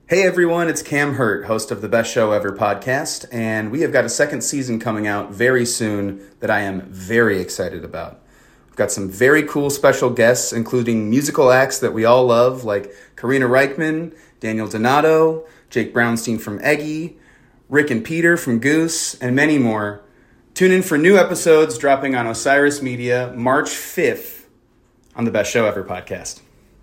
Hey everyone, it's Cam Hurt, host of the Best Show Ever podcast, and we have got a second season coming out very soon that I am very excited about. We've got some very cool special guests, including musical acts that we all love, like Karina Reichman, Daniel Donato, Jake Brownstein from Eggy, Rick and Peter from Goose, and many more. Tune in for new episodes dropping on Osiris Media March 5th on the Best Show Ever podcast.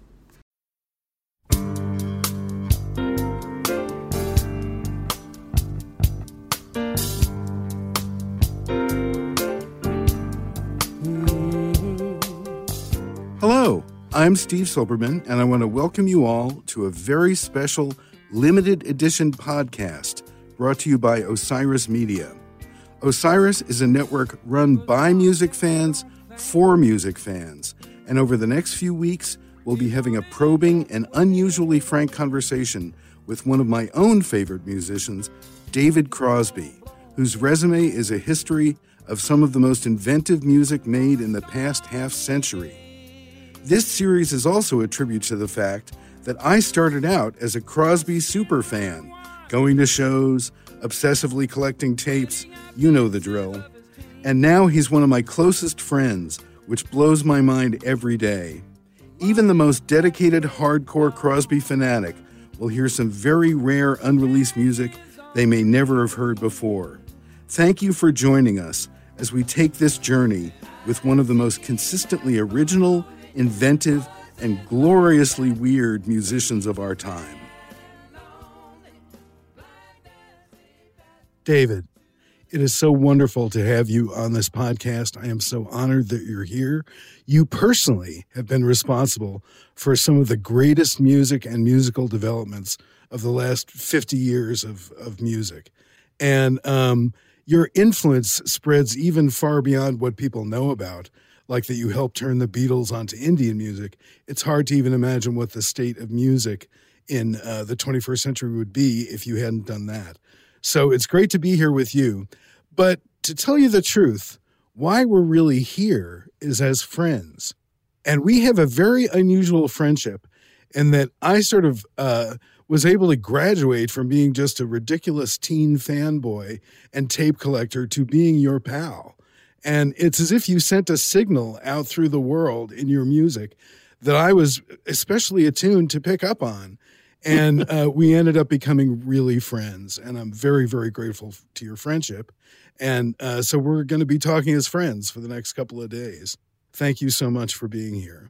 Hello, I'm Steve Silberman, and I want to welcome you all to a very special limited edition podcast brought to you by Osiris Media. Osiris is a network run by music fans for music fans, and over the next few weeks, we'll be having a probing and unusually frank conversation with one of my own favorite musicians, David Crosby, whose resume is a history of some of the most inventive music made in the past half century. This series is also a tribute to the fact that I started out as a Crosby superfan, going to shows, obsessively collecting tapes, you know the drill. And now he's one of my closest friends, which blows my mind every day. Even the most dedicated hardcore Crosby fanatic will hear some very rare unreleased music they may never have heard before. Thank you for joining us as we take this journey with one of the most consistently original, inventive, and gloriously weird musicians of our time. David, it is so wonderful to have you on this podcast. I am so honored that you're here. You personally have been responsible for some of the greatest music and musical developments of the last 50 years of music. And your influence spreads even far beyond what people know about, like that you helped turn the Beatles onto Indian music. It's hard to even imagine what the state of music in the 21st century would be if you hadn't done that. So it's great to be here with you. But to tell you the truth, why we're really here is as friends. And we have a very unusual friendship in that I sort of was able to graduate from being just a ridiculous teen fanboy and tape collector to being your pal. And it's as if you sent a signal out through the world in your music that I was especially attuned to pick up on. And we ended up becoming really friends. And I'm very, very grateful to your friendship. And so we're going to be talking as friends for the next couple of days. Thank you so much for being here.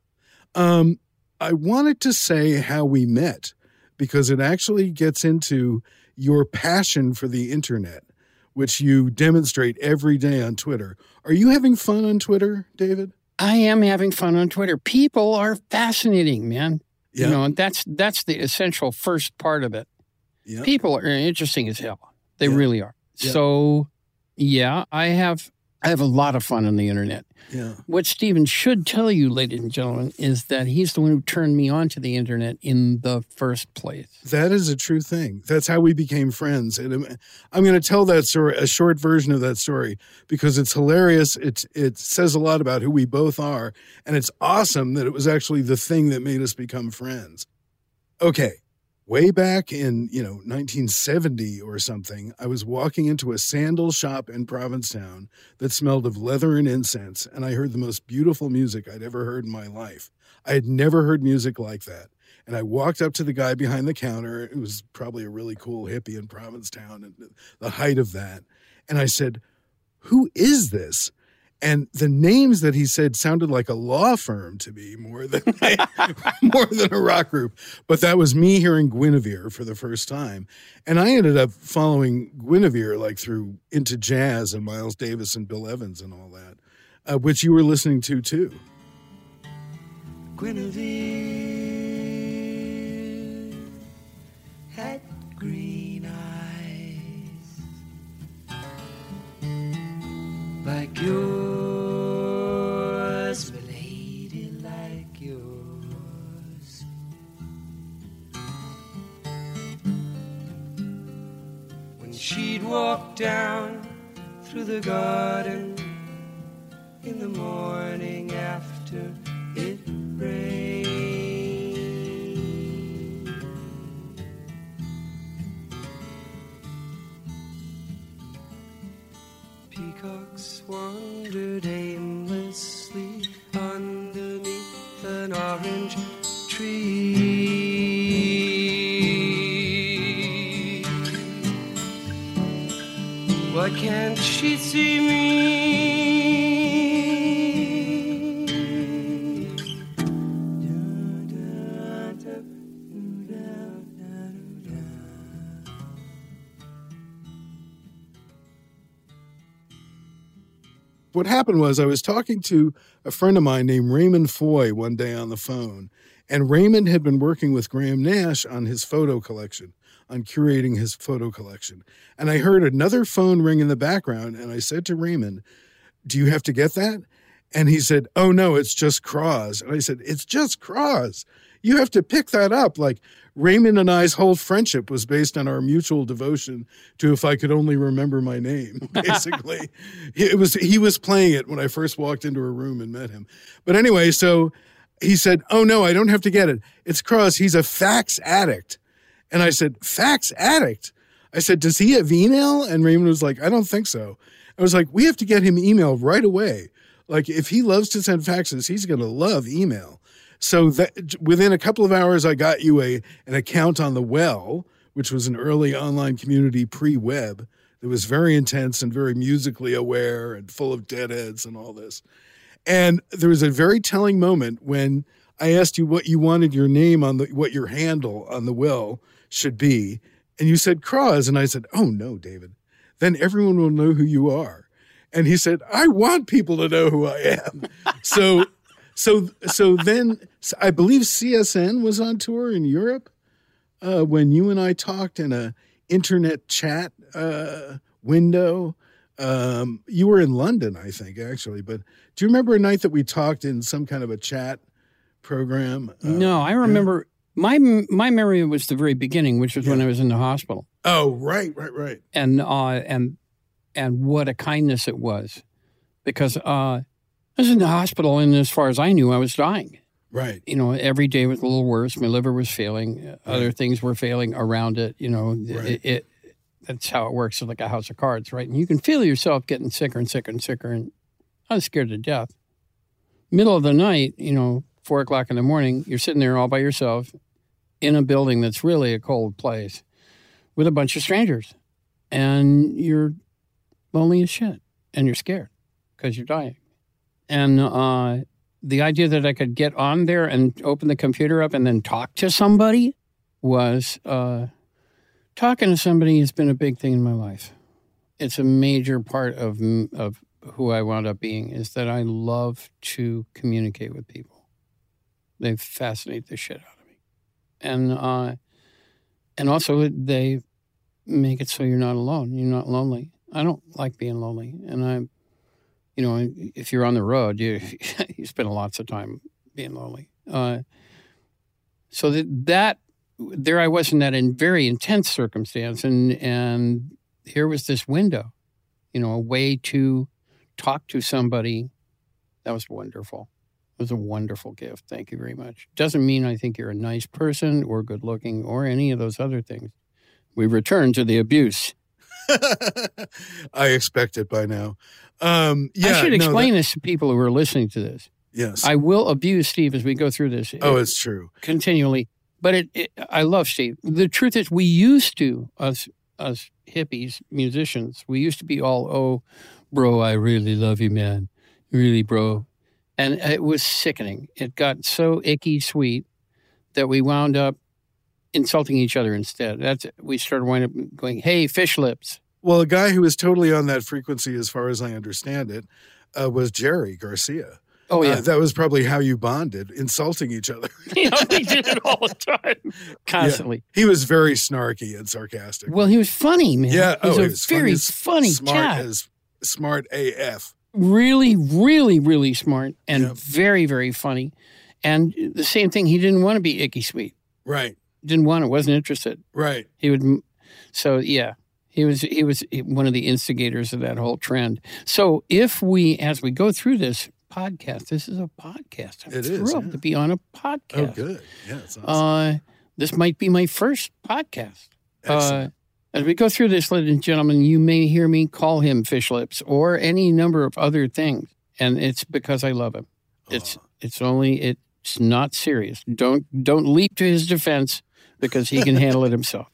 I wanted to say how we met because it actually gets into your passion for the internet, which you demonstrate every day on Twitter. Are you having fun on Twitter, David? I am having fun on Twitter. People are fascinating, man. Yeah. You know, and that's the essential first part of it. Yeah. People are interesting as hell. They Yeah. really are. Yeah. So, yeah, I have a lot of fun on the internet. Yeah. What Stephen should tell you, ladies and gentlemen, is that he's the one who turned me on to the internet in the first place. That is a true thing. That's how we became friends. And I'm going to tell that story, a short version of that story, because it's hilarious. It says a lot about who we both are. And it's awesome that it was actually the thing that made us become friends. Okay. Way back in, 1970 or something, I was walking into a sandal shop in Provincetown that smelled of leather and incense, and I heard the most beautiful music I'd ever heard in my life. I had never heard music like that. And I walked up to the guy behind the counter. It was probably a really cool hippie in Provincetown, and the height of that. And I said, "Who is this?" And the names that he said sounded like a law firm to me more than a rock group. But that was me hearing Guinevere for the first time. And I ended up following Guinevere like through into jazz and Miles Davis and Bill Evans and all that, which you were listening to too. Guinevere had green eyes like yours, milady, like yours. When she'd walk down through the garden in the morning after it rained, peacocks wandered aimlessly underneath an orange tree. Why can't she see me? What happened was I was talking to a friend of mine named Raymond Foy one day on the phone, and Raymond had been working with Graham Nash on his photo collection, on curating his photo collection. And I heard another phone ring in the background, and I said to Raymond, "Do you have to get that?" And he said, "Oh, no, it's just Cross." And I said, "It's just Cross. You have to pick that up." Like, Raymond and I's whole friendship was based on our mutual devotion to If I Could Only Remember My Name, basically. He was playing it when I first walked into a room and met him. But anyway, so he said, "Oh, no, I don't have to get it. It's Cross. He's a fax addict." And I said, "Fax addict?" I said, "Does he have email?" And Raymond was like, "I don't think so." I was like, "We have to get him email right away. Like, if he loves to send faxes, he's going to love email." So that within a couple of hours, I got you an account on The Well, which was an early online community pre-web that was very intense and very musically aware and full of deadheads and all this. And there was a very telling moment when I asked you what you wanted your name on what your handle on The Well should be. And you said Cross. And I said, "Oh, no, David, then everyone will know who you are." And he said, "I want people to know who I am." So then I believe CSN was on tour in Europe when you and I talked in a internet chat window. You were in London, I think, actually. But do you remember a night that we talked in some kind of a chat program? No, I remember. My memory was the very beginning, which was when I was in the hospital. Oh, right. And what a kindness it was, because I was in the hospital, and as far as I knew, I was dying. Right. You know, every day was a little worse. My liver was failing. Other things were failing around it. You know, Right. That's how it works. It's like a house of cards, right? And you can feel yourself getting sicker and sicker and sicker. And I was scared to death. Middle of the night, 4 o'clock in the morning, you're sitting there all by yourself in a building that's really a cold place with a bunch of strangers. And you're lonely as shit. And you're scared because you're dying. And the idea that I could get on there and open the computer up and then talk to somebody was talking to somebody has been a big thing in my life. It's a major part of who I wound up being, is that I love to communicate with people. They fascinate the shit out of me. And also they make it so you're not alone. You're not lonely. I don't like being lonely. And if you're on the road, you spend lots of time being lonely. So that there I was in that very intense circumstance, and here was this window, a way to talk to somebody. That was wonderful. It was a wonderful gift. Thank you very much. Doesn't mean I think you're a nice person or good looking or any of those other things. We return to the abuse. I expect it by now. I should explain this to people who are listening to this. Yes. I will abuse Steve as we go through this. It's true. Continually. But I love Steve. The truth is, we used to, us hippies, musicians, we used to be all, "Oh, bro, I really love you, man. Really, bro." And it was sickening. It got so icky sweet that we wound up insulting each other instead. We started winding up going, "Hey, fish lips." Well, a guy who was totally on that frequency, as far as I understand it, was Jerry Garcia. Oh, yeah. That was probably how you bonded, insulting each other. We did it all the time, constantly. Yeah. He was very snarky and sarcastic. Well, he was funny, man. Yeah. He was very funny cat. Smart AF. Really, really, really smart and very, very funny. And the same thing, he didn't want to be icky sweet. Right. Didn't want it, wasn't interested. Right. He would. So, yeah. He was one of the instigators of that whole trend. So as we go through this podcast, this is a podcast. I'm thrilled to be on a podcast. Oh, good. Yeah, it's awesome. This might be my first podcast. Excellent. As we go through this, ladies and gentlemen, you may hear me call him Fish Lips or any number of other things, and it's because I love him. It's not serious. Don't leap to his defense because he can handle it himself.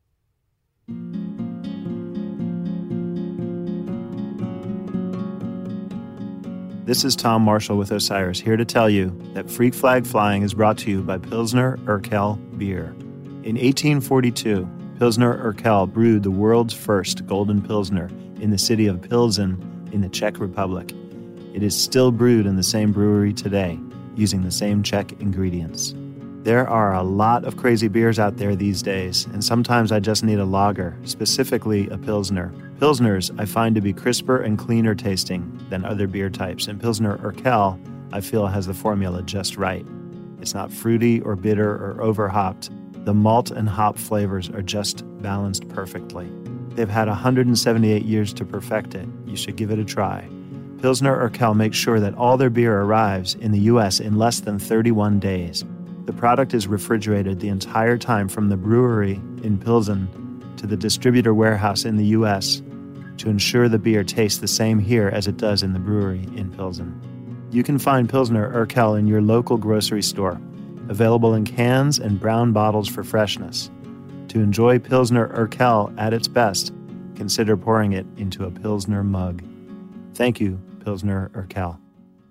This is Tom Marshall with Osiris, here to tell you that Freak Flag Flying is brought to you by Pilsner Urquell Beer. In 1842, Pilsner Urquell brewed the world's first golden Pilsner in the city of Pilsen in the Czech Republic. It is still brewed in the same brewery today, using the same Czech ingredients. There are a lot of crazy beers out there these days, and sometimes I just need a lager, specifically a Pilsner. Pilsners I find to be crisper and cleaner tasting than other beer types, and Pilsner Urquell I feel has the formula just right. It's not fruity or bitter or overhopped. The malt and hop flavors are just balanced perfectly. They've had 178 years to perfect it. You should give it a try. Pilsner Urquell makes sure that all their beer arrives in the U.S. in less than 31 days. The product is refrigerated the entire time from the brewery in Pilsen to the distributor warehouse in the U.S. to ensure the beer tastes the same here as it does in the brewery in Pilsen. You can find Pilsner Urquell in your local grocery store, available in cans and brown bottles for freshness. To enjoy Pilsner Urquell at its best, consider pouring it into a Pilsner mug. Thank you, Pilsner Urquell.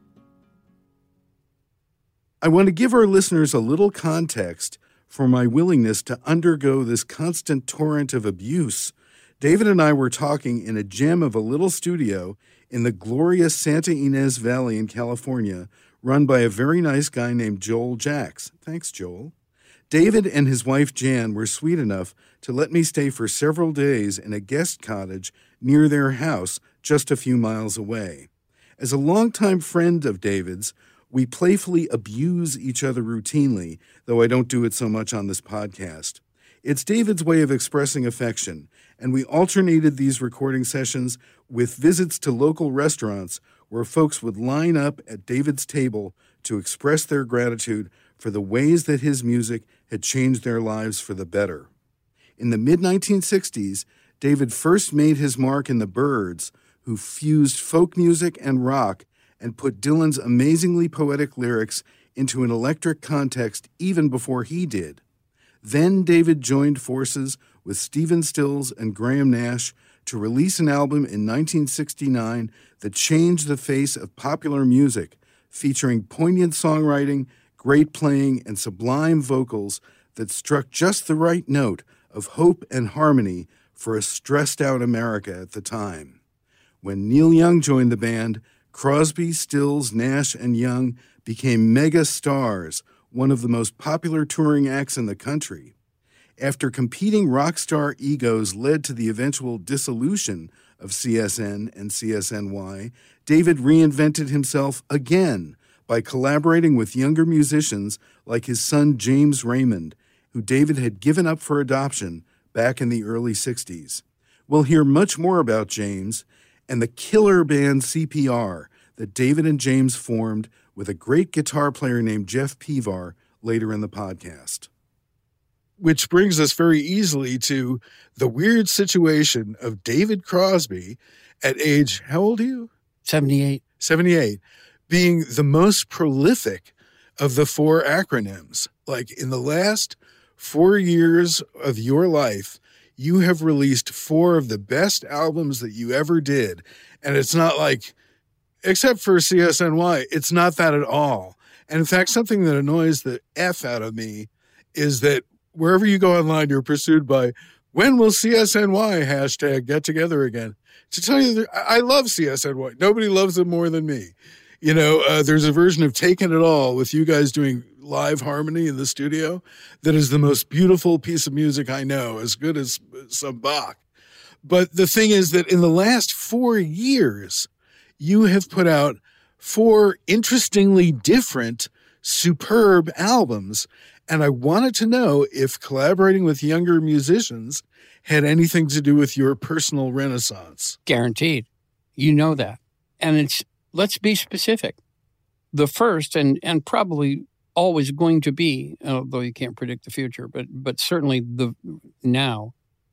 I want to give our listeners a little context for my willingness to undergo this constant torrent of abuse. David and I were talking in a gem of a little studio in the glorious Santa Ynez Valley in California, run by a very nice guy named Joel Jacks. Thanks, Joel. David and his wife Jan were sweet enough to let me stay for several days in a guest cottage near their house just a few miles away. As a longtime friend of David's, we playfully abuse each other routinely, though I don't do it so much on this podcast. It's David's way of expressing affection, and we alternated these recording sessions with visits to local restaurants where folks would line up at David's table to express their gratitude for the ways that his music had changed their lives for the better. In the mid-1960s, David first made his mark in the Byrds, who fused folk music and rock and put Dylan's amazingly poetic lyrics into an electric context even before he did. Then David joined forces with Stephen Stills and Graham Nash to release an album in 1969 that changed the face of popular music, featuring poignant songwriting, great playing, and sublime vocals that struck just the right note of hope and harmony for a stressed-out America at the time. When Neil Young joined the band, Crosby, Stills, Nash, and Young became mega stars, one of the most popular touring acts in the country. After competing rock star egos led to the eventual dissolution of CSN and CSNY, David reinvented himself again by collaborating with younger musicians like his son James Raymond, who David had given up for adoption back in the early 60s. We'll hear much more about James and the killer band CPR that David and James formed with a great guitar player named Jeff Pevar later in the podcast. Which brings us very easily to the weird situation of David Crosby at age, how old are you? 78. 78, being the most prolific of the four acronyms. Like in the last 4 years of your life, you have released 4 of the best albums that you ever did. And it's not like, except for CSNY, it's not that at all. And in fact, something that annoys the F out of me is that wherever you go online, you're pursued by, when will CSNY hashtag get together again? To tell you, I love CSNY. Nobody loves them more than me. You know, there's a version of Taking It All with you guys doing live harmony in the studio that is the most beautiful piece of music I know, as good as some Bach. But the thing is that in the last 4 years, you have put out 4 interestingly different, superb albums. And I wanted to know if collaborating with younger musicians had anything to do with your personal renaissance. Guaranteed. You know that. And let's be specific. The first and probably always going to be, although you can't predict the future, but certainly the now,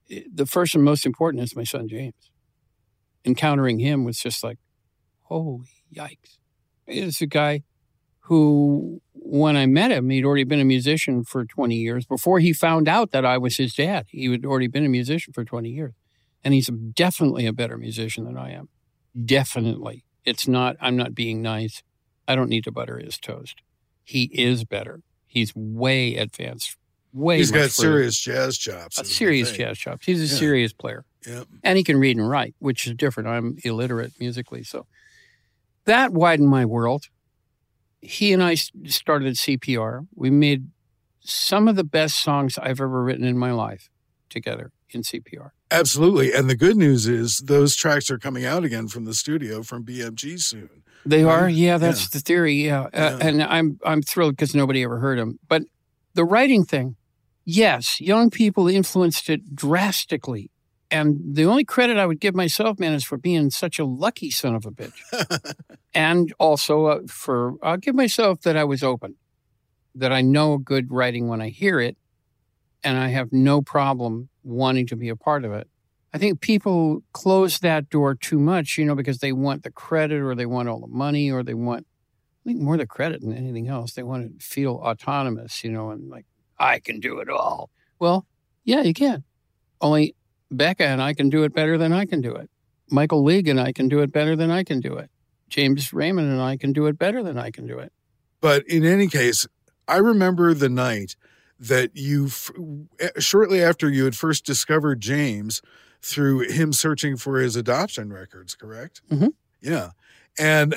the first and most important is my son, James. Encountering him was just like, holy yikes. It's a guy who, when I met him, he'd already been a musician for 20 years. Before he found out that I was his dad, he had already been a musician for 20 years. And he's definitely a better musician than I am. Definitely. I'm not being nice. I don't need to butter his toast. He is better. He's way advanced. He's got serious jazz chops. Serious jazz chops. He's a serious player. Yeah. And he can read and write, which is different. I'm illiterate musically. So that widened my world. He and I started CPR. We made some of the best songs I've ever written in my life together in CPR. Absolutely. And the good news is those tracks are coming out again from the studio from BMG soon. They are? Yeah, that's the theory. Yeah. And I'm thrilled because nobody ever heard them. But the writing thing, yes, young people influenced it drastically. And the only credit I would give myself, man, is for being such a lucky son of a bitch. And also I'll give myself that I was open, that I know good writing when I hear it, and I have no problem wanting to be a part of it. I think people close that door too much, because they want the credit or they want all the money or they want, I think, more the credit than anything else. They want to feel autonomous, and like, I can do it all. Well, yeah, you can. Only Becca and I can do it better than I can do it. Michael League and I can do it better than I can do it. James Raymond and I can do it better than I can do it. But in any case, I remember the night that you, shortly after you had first discovered James through him searching for his adoption records, correct? Mm-hmm. Yeah. And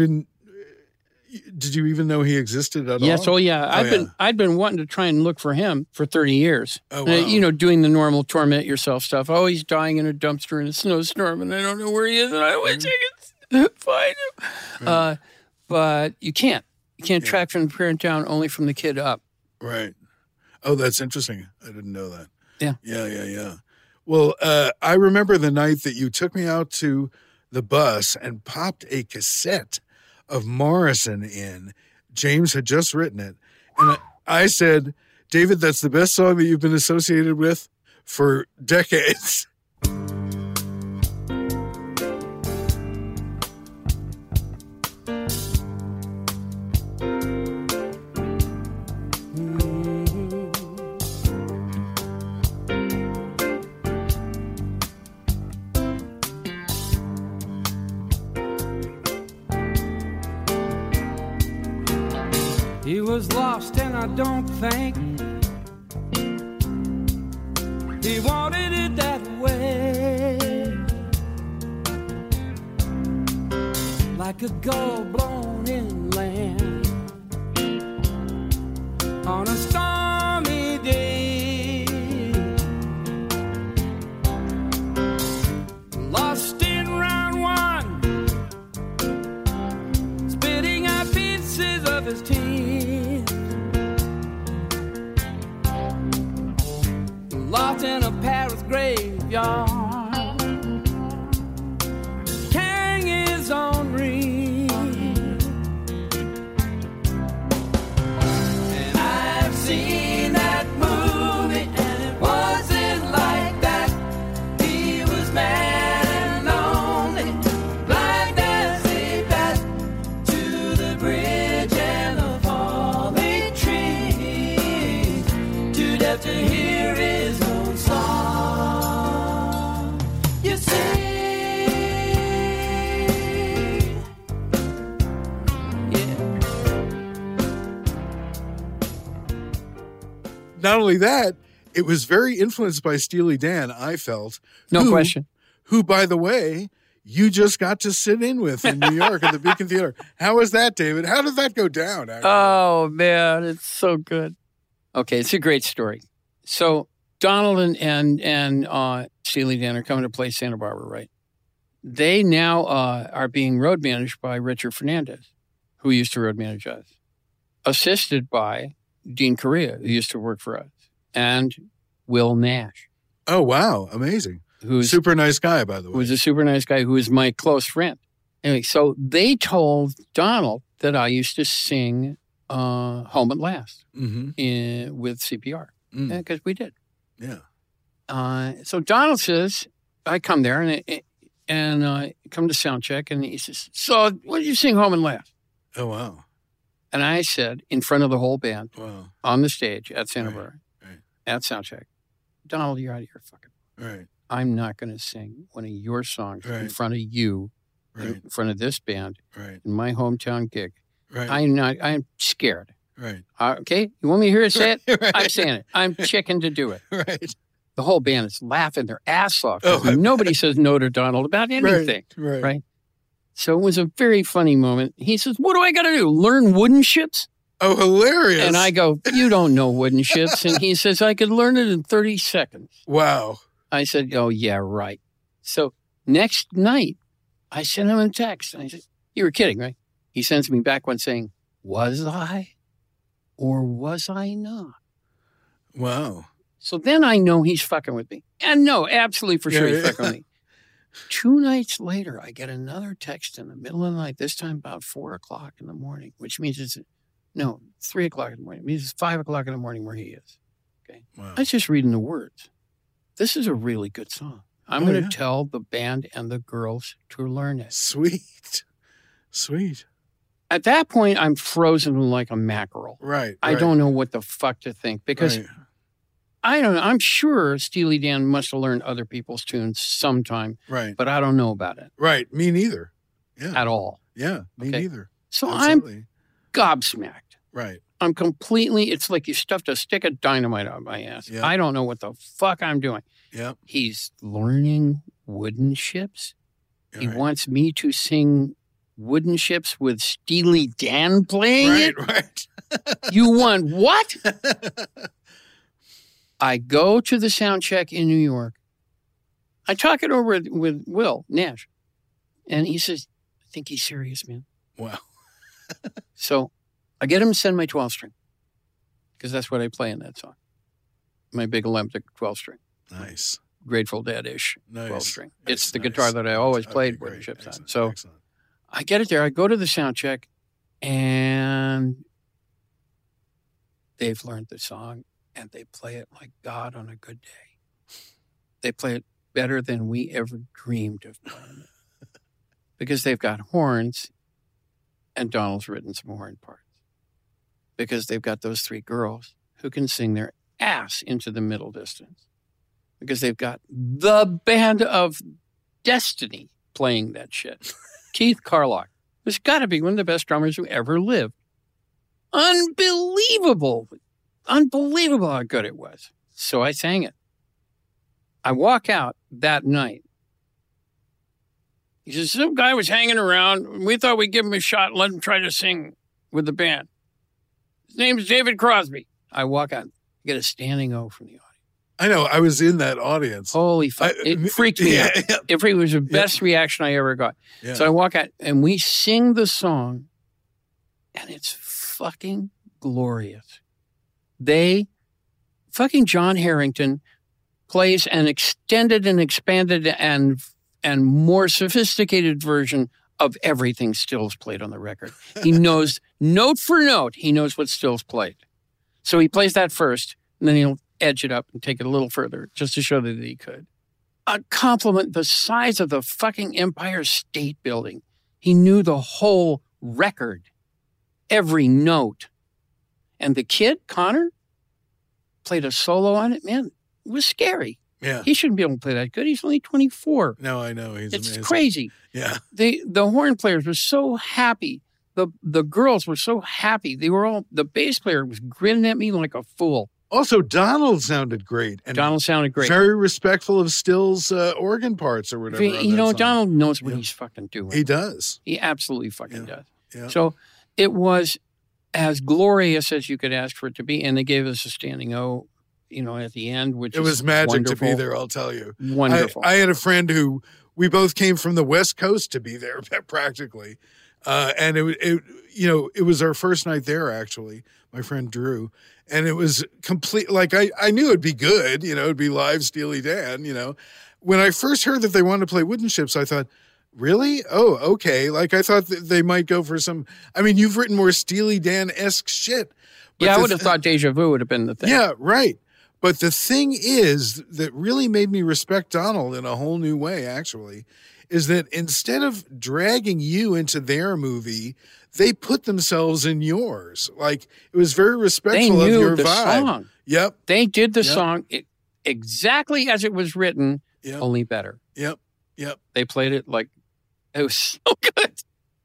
did you even know he existed at all? Yes. Oh, yeah. I'd been wanting to try and look for him for 30 years. Oh, wow. Doing the normal torment yourself stuff. Oh, he's dying in a dumpster in a snowstorm and I don't know where he is and I wish I could find him. Right. But you can't. You can't track from the parent down, only from the kid up. Right. Oh, that's interesting. I didn't know that. Yeah. Yeah. Well, I remember the night that you took me out to the bus and popped a cassette of Morrison in. James had just written it. And I said, David, that's the best song that you've been associated with for decades. He was lost and I don't think he wanted it that way. Like a gull blown inland on a stormy day. Lost in round one, spitting out pieces of his teeth. Lost in a Paris graveyard, carrying his own ring. And I've seen that movie, and it wasn't like that. He was mad and lonely, blind as a bat, to the bridge and the falling trees, too deaf to hear his own song. You see, yeah. Not only that, it was very influenced by Steely Dan, I felt. No question. Who, by the way, you just got to sit in with in New York at the Beacon Theater. How was that, David? How did that go down? Actually? Oh, man, it's so good. Okay, it's a great story. So Donald and Steely Dan are coming to play Santa Barbara, right? They now are being road managed by Richard Fernandez, who used to road manage us, assisted by Dean Correa, who used to work for us, and Will Nash. Oh, wow. Amazing. Who's super nice guy, by the way. Who's a super nice guy who is my close friend. Anyway, so they told Donald that I used to sing Home at Last with CPR, because we did. Yeah. So Donald says, I come there and come to sound check, and he says, so what did you sing Home and Laugh? Oh, wow. And I said, in front of the whole band, Wow. on the stage at Santa Barbara, Right. at sound check, Donald, you're out of your fucking. Right. I'm not going to sing one of your songs in Right. front of you, Right. in front of this band, Right. in my hometown gig. Right. I'm scared. Right. Okay, you want me to hear it say it? Right. I'm saying it. I'm chicken to do it. Right. The whole band is laughing their ass off. 'Cause Oh, nobody says no to Donald about anything. Right. Right. So it was a very funny moment. He says, what do I got to do? Learn wooden ships? Oh, hilarious. And I go, you don't know wooden ships. And he says, I could learn it in 30 seconds. Wow. I said, oh, yeah, right. So next night, I sent him a text. And I said, you were kidding, right? He sends me back one saying, was I or was I not? Wow. So then I know he's fucking with me. And no, absolutely for sure Yeah, he's yeah. fucking with me. 2 nights later, I get another text in the middle of the night, this time about 4 o'clock in the morning, which means 3 o'clock in the morning. It means it's 5 o'clock in the morning where he is. Wow. I was just reading the words. This is a really good song. I'm Oh, going to yeah. tell the band and the girls to learn it. Sweet. Sweet. At that point, I'm frozen like a mackerel. Right. I don't know what the fuck to think because Right. I don't know. I'm sure Steely Dan must have learned other people's tunes sometime, Right. but I don't know about it Right. Me neither. Yeah. at all. Yeah. Me Okay. neither. So I'm Absolutely. gobsmacked. Right. I'm completely, it's like you stuffed a stick of dynamite out my ass. Yeah. I don't know what the fuck I'm doing. Yeah. He's learning wooden ships. He Right. wants me to sing wooden ships with Steely Dan playing it. Right. You want what? I go to the sound check in New York. I talk it over with Will Nash. And he says, I think he's serious, man. Wow. So I get him to send my 12-string because that's what I play in that song. My big Olympic 12-string. Nice. Grateful Dead-ish Nice. 12-string. Nice, It's the nice, guitar that I always nice. played Okay, wooden great. ships on. Excellent, So excellent. I get it there. I go to the sound check and they've learned the song and they play it like God on a good day. They play it better than we ever dreamed of playing it because they've got horns and Donald's written some horn parts because they've got those 3 girls who can sing their ass into the middle distance because they've got the band of destiny playing that shit. Keith Carlock has got to be one of the best drummers who ever lived. Unbelievable how good it was. So I sang it. I walk out that night. He says, some guy was hanging around. We thought we'd give him a shot and let him try to sing with the band. His name's David Crosby. I walk out, get a standing O from the audience. I know. I was in that audience. Holy fuck. It freaked me out. Yeah. It was the best reaction I ever got. Yeah. So I walk out and we sing the song and it's fucking glorious. Fucking John Harrington plays an extended and expanded and more sophisticated version of everything Stills played on the record. He knows note for note, he knows what Stills played. So he plays that first and then he'll edge it up and take it a little further just to show that he could. A compliment the size of the fucking Empire State Building. He knew the whole record, every note. And the kid, Connor, played a solo on it. Man, it was scary. Yeah. He shouldn't be able to play that good. He's only 24. No, I know. He's It's amazing. crazy. Yeah. The horn players were so happy. The girls were so happy. The bass player was grinning at me like a fool. Also, Donald sounded great. And Donald sounded great. very respectful of Still's organ parts or whatever. on that song. Donald knows what Yeah. he's fucking doing. He does. He absolutely fucking Yeah. does. Yeah. So it was as glorious as you could ask for it to be. And they gave us a standing O, at the end, which It was magic wonderful. to be there, I'll tell you. Wonderful. I had a friend who we both came from the West Coast to be there practically. And it was our first night there, actually, my friend Drew. And it was complete, like I knew it'd be good, it'd be live Steely Dan, When I first heard that they wanted to play Wooden Ships, I thought, really? Oh, okay. Like I thought that they might go for some, you've written more Steely Dan-esque shit. But I would have thought Deja Vu would have been the thing. Yeah, right. But the thing is that really made me respect Donald in a whole new way, actually, is that instead of dragging you into their movie, they put themselves in yours. Like, it was very They respectful of knew your the vibe. song. Yep. They did the Yep. song exactly as it was written, Yep. only better. Yep. Yep. They played it like it was so good.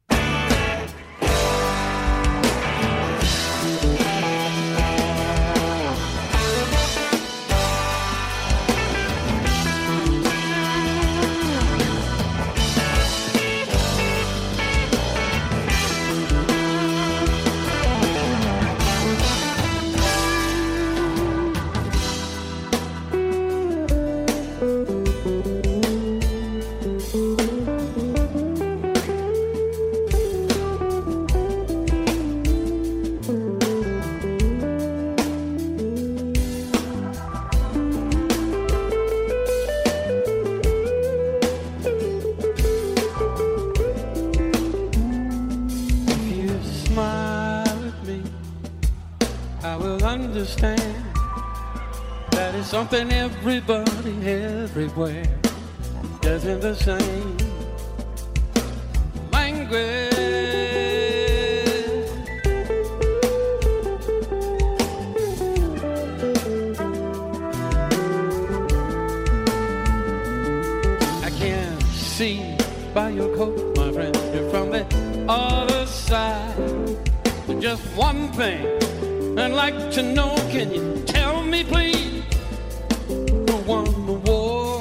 If you smile at me, I will understand that it's something everybody everywhere does in the same language. I can see by your coat, my friend, you're from the other side. Just one thing I'd like to know, can you tell me please who won the war?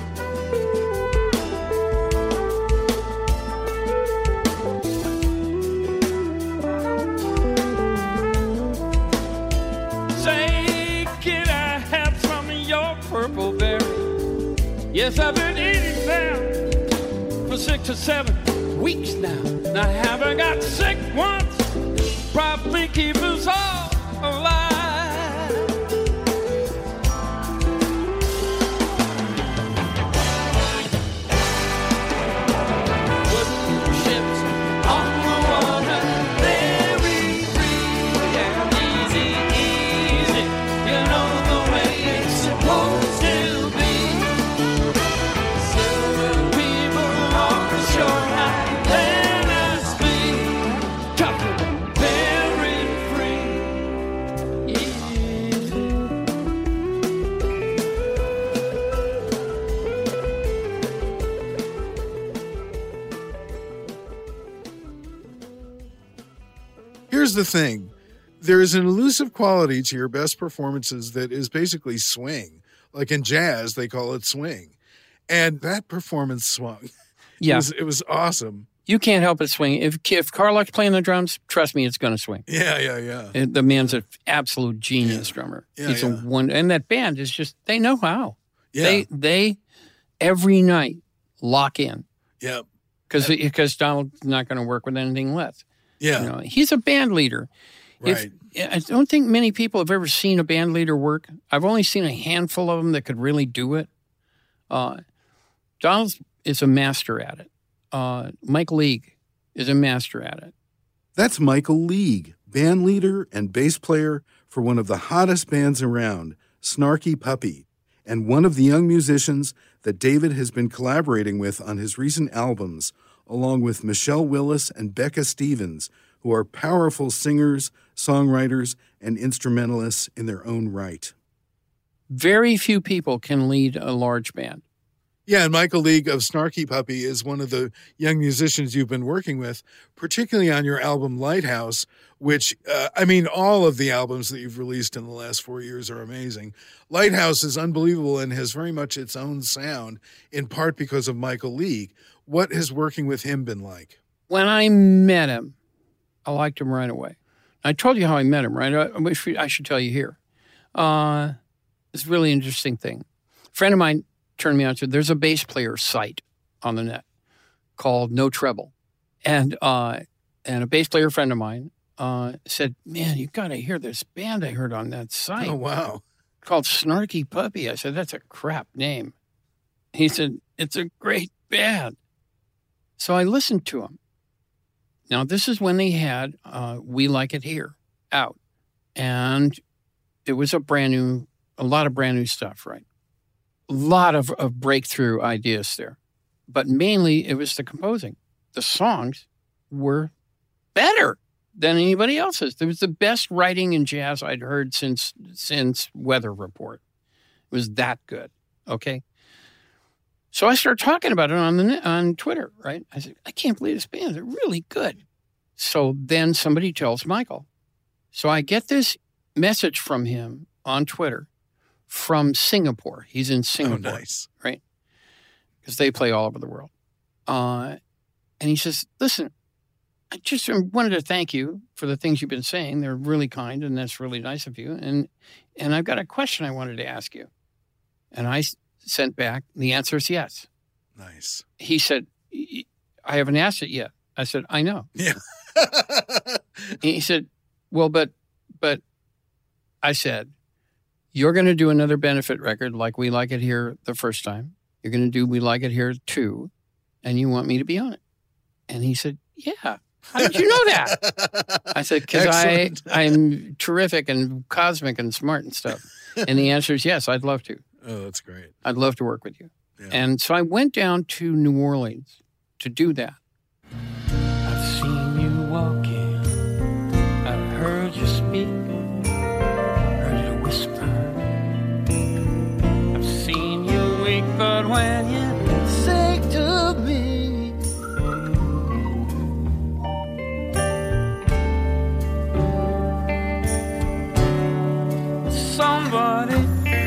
Say, can I have some of your purple berry? Yes, I've been eating them for 6 or 7 weeks now. And I haven't got sick once. Probably keep us all alive. Wooden ships on the water, very free and easy, easy. You know the way it's supposed to be. Silver people on the shore, I let us be. Tough, very free, easy. Here's the thing. There is an elusive quality to your best performances that is basically swing. Like in jazz, they call it swing. And that performance swung. Yeah, It was awesome. you can't help but swing. If Carlock's playing the drums, trust me, it's going to swing. Yeah. And the man's an absolute genius drummer. Yeah, He's yeah. a one, and that band is just, they know how. Yeah. They every night lock in Yeah. because Donald's not going to work with anything less. Yeah. You know, he's a band leader. Right. I don't think many people have ever seen a band leader work. I've only seen a handful of them that could really do it. Donald is a master at it. Mike League is a master at it. That's Michael League, band leader and bass player for one of the hottest bands around, Snarky Puppy, and one of the young musicians that David has been collaborating with on his recent albums, along with Michelle Willis and Becca Stevens, who are powerful singers, songwriters, and instrumentalists in their own right. Very few people can lead a large band. Yeah, and Michael League of Snarky Puppy is one of the young musicians you've been working with, particularly on your album Lighthouse, which, all of the albums that you've released in the last 4 years are amazing. Lighthouse is unbelievable and has very much its own sound, in part because of Michael League. What has working with him been like? When I met him, I liked him right away. I told you how I met him, right? I wish I should tell you here. It's a really interesting thing. A friend of mine turned me on to, there's a bass player site on the net called No Treble. And a bass player friend of mine said, man, you got to hear this band I heard on that site Oh, wow. called Snarky Puppy. I said, that's a crap name. He said, it's a great band. So I listened to him. Now, this is when they had We Like It Here out. And it was a brand new A lot of brand new stuff, right? A lot of breakthrough ideas there. But mainly it was the composing. The songs were better than anybody else's. It was the best writing in jazz I'd heard since Weather Report. It was that good, okay? So I started talking about it on Twitter, right? I said, I can't believe this band. They're really good. So then somebody tells Michael. So I get this message from him on Twitter from Singapore. He's in Singapore, nice. right? Because they play all over the world. And he says, listen, I just wanted to thank you for the things you've been saying. They're really kind, and that's really nice of you. And I've got a question I wanted to ask you. And I sent back, the answer is yes. Nice. He said, I haven't asked it yet. I said, I know. Yeah. He said, well, but I said, you're going to do another benefit record like We Like It Here the first time. You're going to do We Like It Here too, and you want me to be on it. And he said, yeah. How did you know that? I said, because I'm terrific and cosmic and smart and stuff. And the answer is yes, I'd love to. Oh, that's great. I'd love to work with you. Yeah. And so I went down to New Orleans to do that. I've seen you walking, I've heard you speak, heard you whisper. I've seen you weak, but when you say to me, somebody.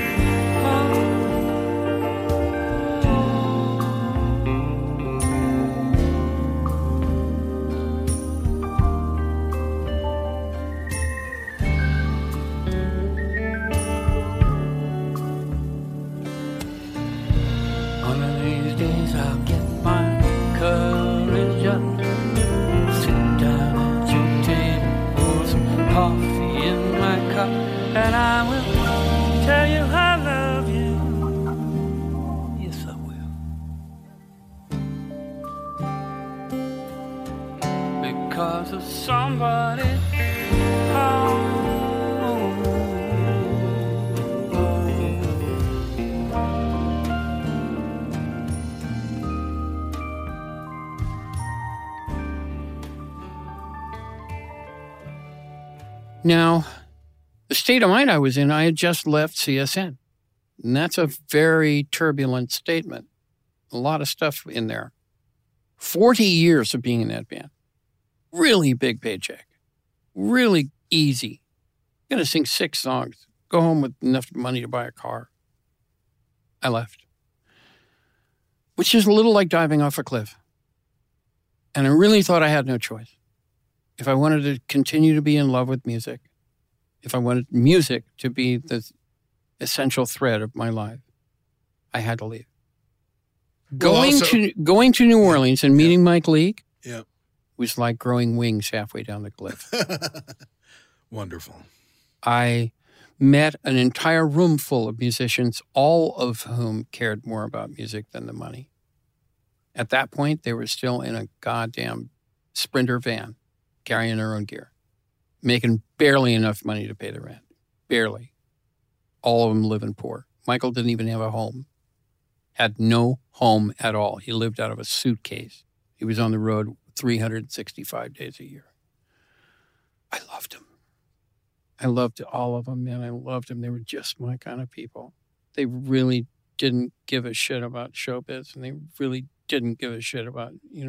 I'll get my courage up, sit down at your table, pour some coffee in my cup, and I will tell you I love you. Yes, I will. Because of somebody. Now, the state of mind I was in, I had just left CSN. And that's a very turbulent statement. A lot of stuff in there. 40 years of being in that band. Really big paycheck. Really easy. Going to sing 6 songs. Go home with enough money to buy a car. I left. Which is a little like diving off a cliff. And I really thought I had no choice. If I wanted to continue to be in love with music, if I wanted music to be the essential thread of my life, I had to leave. Going to New Orleans and meeting Mike Leake was like growing wings halfway down the cliff. Wonderful. I met an entire room full of musicians, all of whom cared more about music than the money. At that point, they were still in a goddamn Sprinter van, carrying their own gear, making barely enough money to pay the rent. Barely. All of them living poor. Michael didn't even have a home. Had no home at all. He lived out of a suitcase. He was on the road 365 days a year. I loved him. I loved all of them, man. I loved them. They were just my kind of people. They really didn't give a shit about showbiz, and they really didn't give a shit about,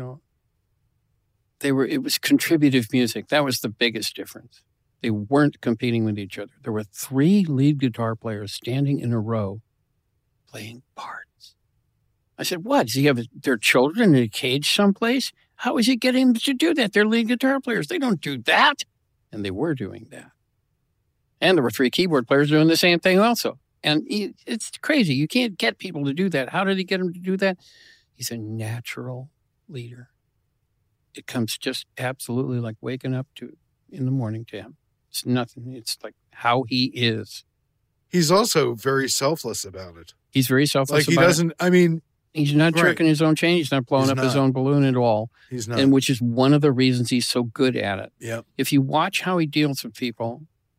it was contributive music. That was the biggest difference. They weren't competing with each other. There were 3 lead guitar players standing in a row playing parts. I said, what? Does he have their children in a cage someplace? How is he getting them to do that? They're lead guitar players. They don't do that. And they were doing that. And there were 3 keyboard players doing the same thing also. And it's crazy. You can't get people to do that. How did he get them to do that? He's a natural leader. It comes just absolutely like waking up in the morning to him. It's nothing. It's like how he is. He's also very selfless about it. He's very selfless about it. Like he doesn't, I mean. He's not jerking his own chain. He's not blowing up his own balloon at all. He's not. And which is one of the reasons he's so good at it. Yeah. If you watch how he deals with people,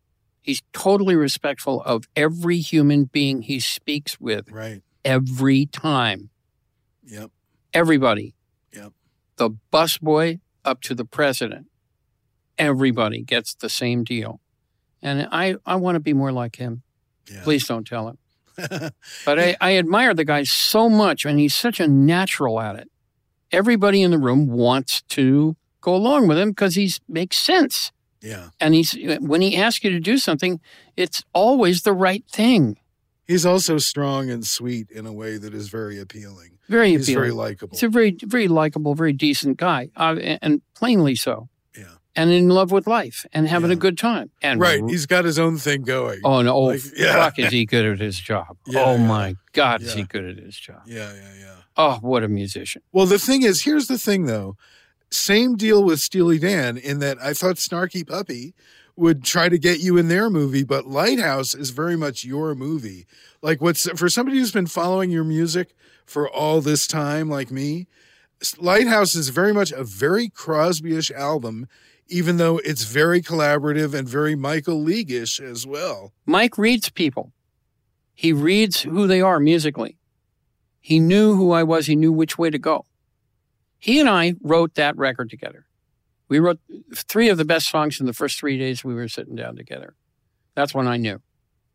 He's totally respectful of every human being he speaks with Right. every time. Yep. Everybody. Yep. The busboy up to the president. Everybody gets the same deal. And I want to be more like him. Yeah. Please don't tell him. But I admire the guy so much, and he's such a natural at it. Everybody in the room wants to go along with him because he makes sense. Yeah. And when he asks you to do something, it's always the right thing. He's also strong and sweet in a way that is very appealing. Very He's appealing. very likable. He's a very, very likable, very decent guy, and plainly so. Yeah. And in love with life and having Yeah. a good time. And Right. He's got his own thing going. Oh, no. Like, yeah. Fuck, is he good at his job? Yeah, oh, yeah. my God, is Yeah. he good at his job? Yeah. Oh, what a musician. Well, the thing is, here's the thing, though. Same deal with Steely Dan in that I thought Snarky Puppy would try to get you in their movie, but Lighthouse is very much your movie. Like, for somebody who's been following your music for all this time, like me, Lighthouse is very much a very Crosby-ish album, even though it's very collaborative and very Michael League-ish as well. Mike reads people. He reads who they are musically. He knew who I was. He knew which way to go. He and I wrote that record together. We wrote 3 of the best songs in the first 3 days we were sitting down together. That's when I knew.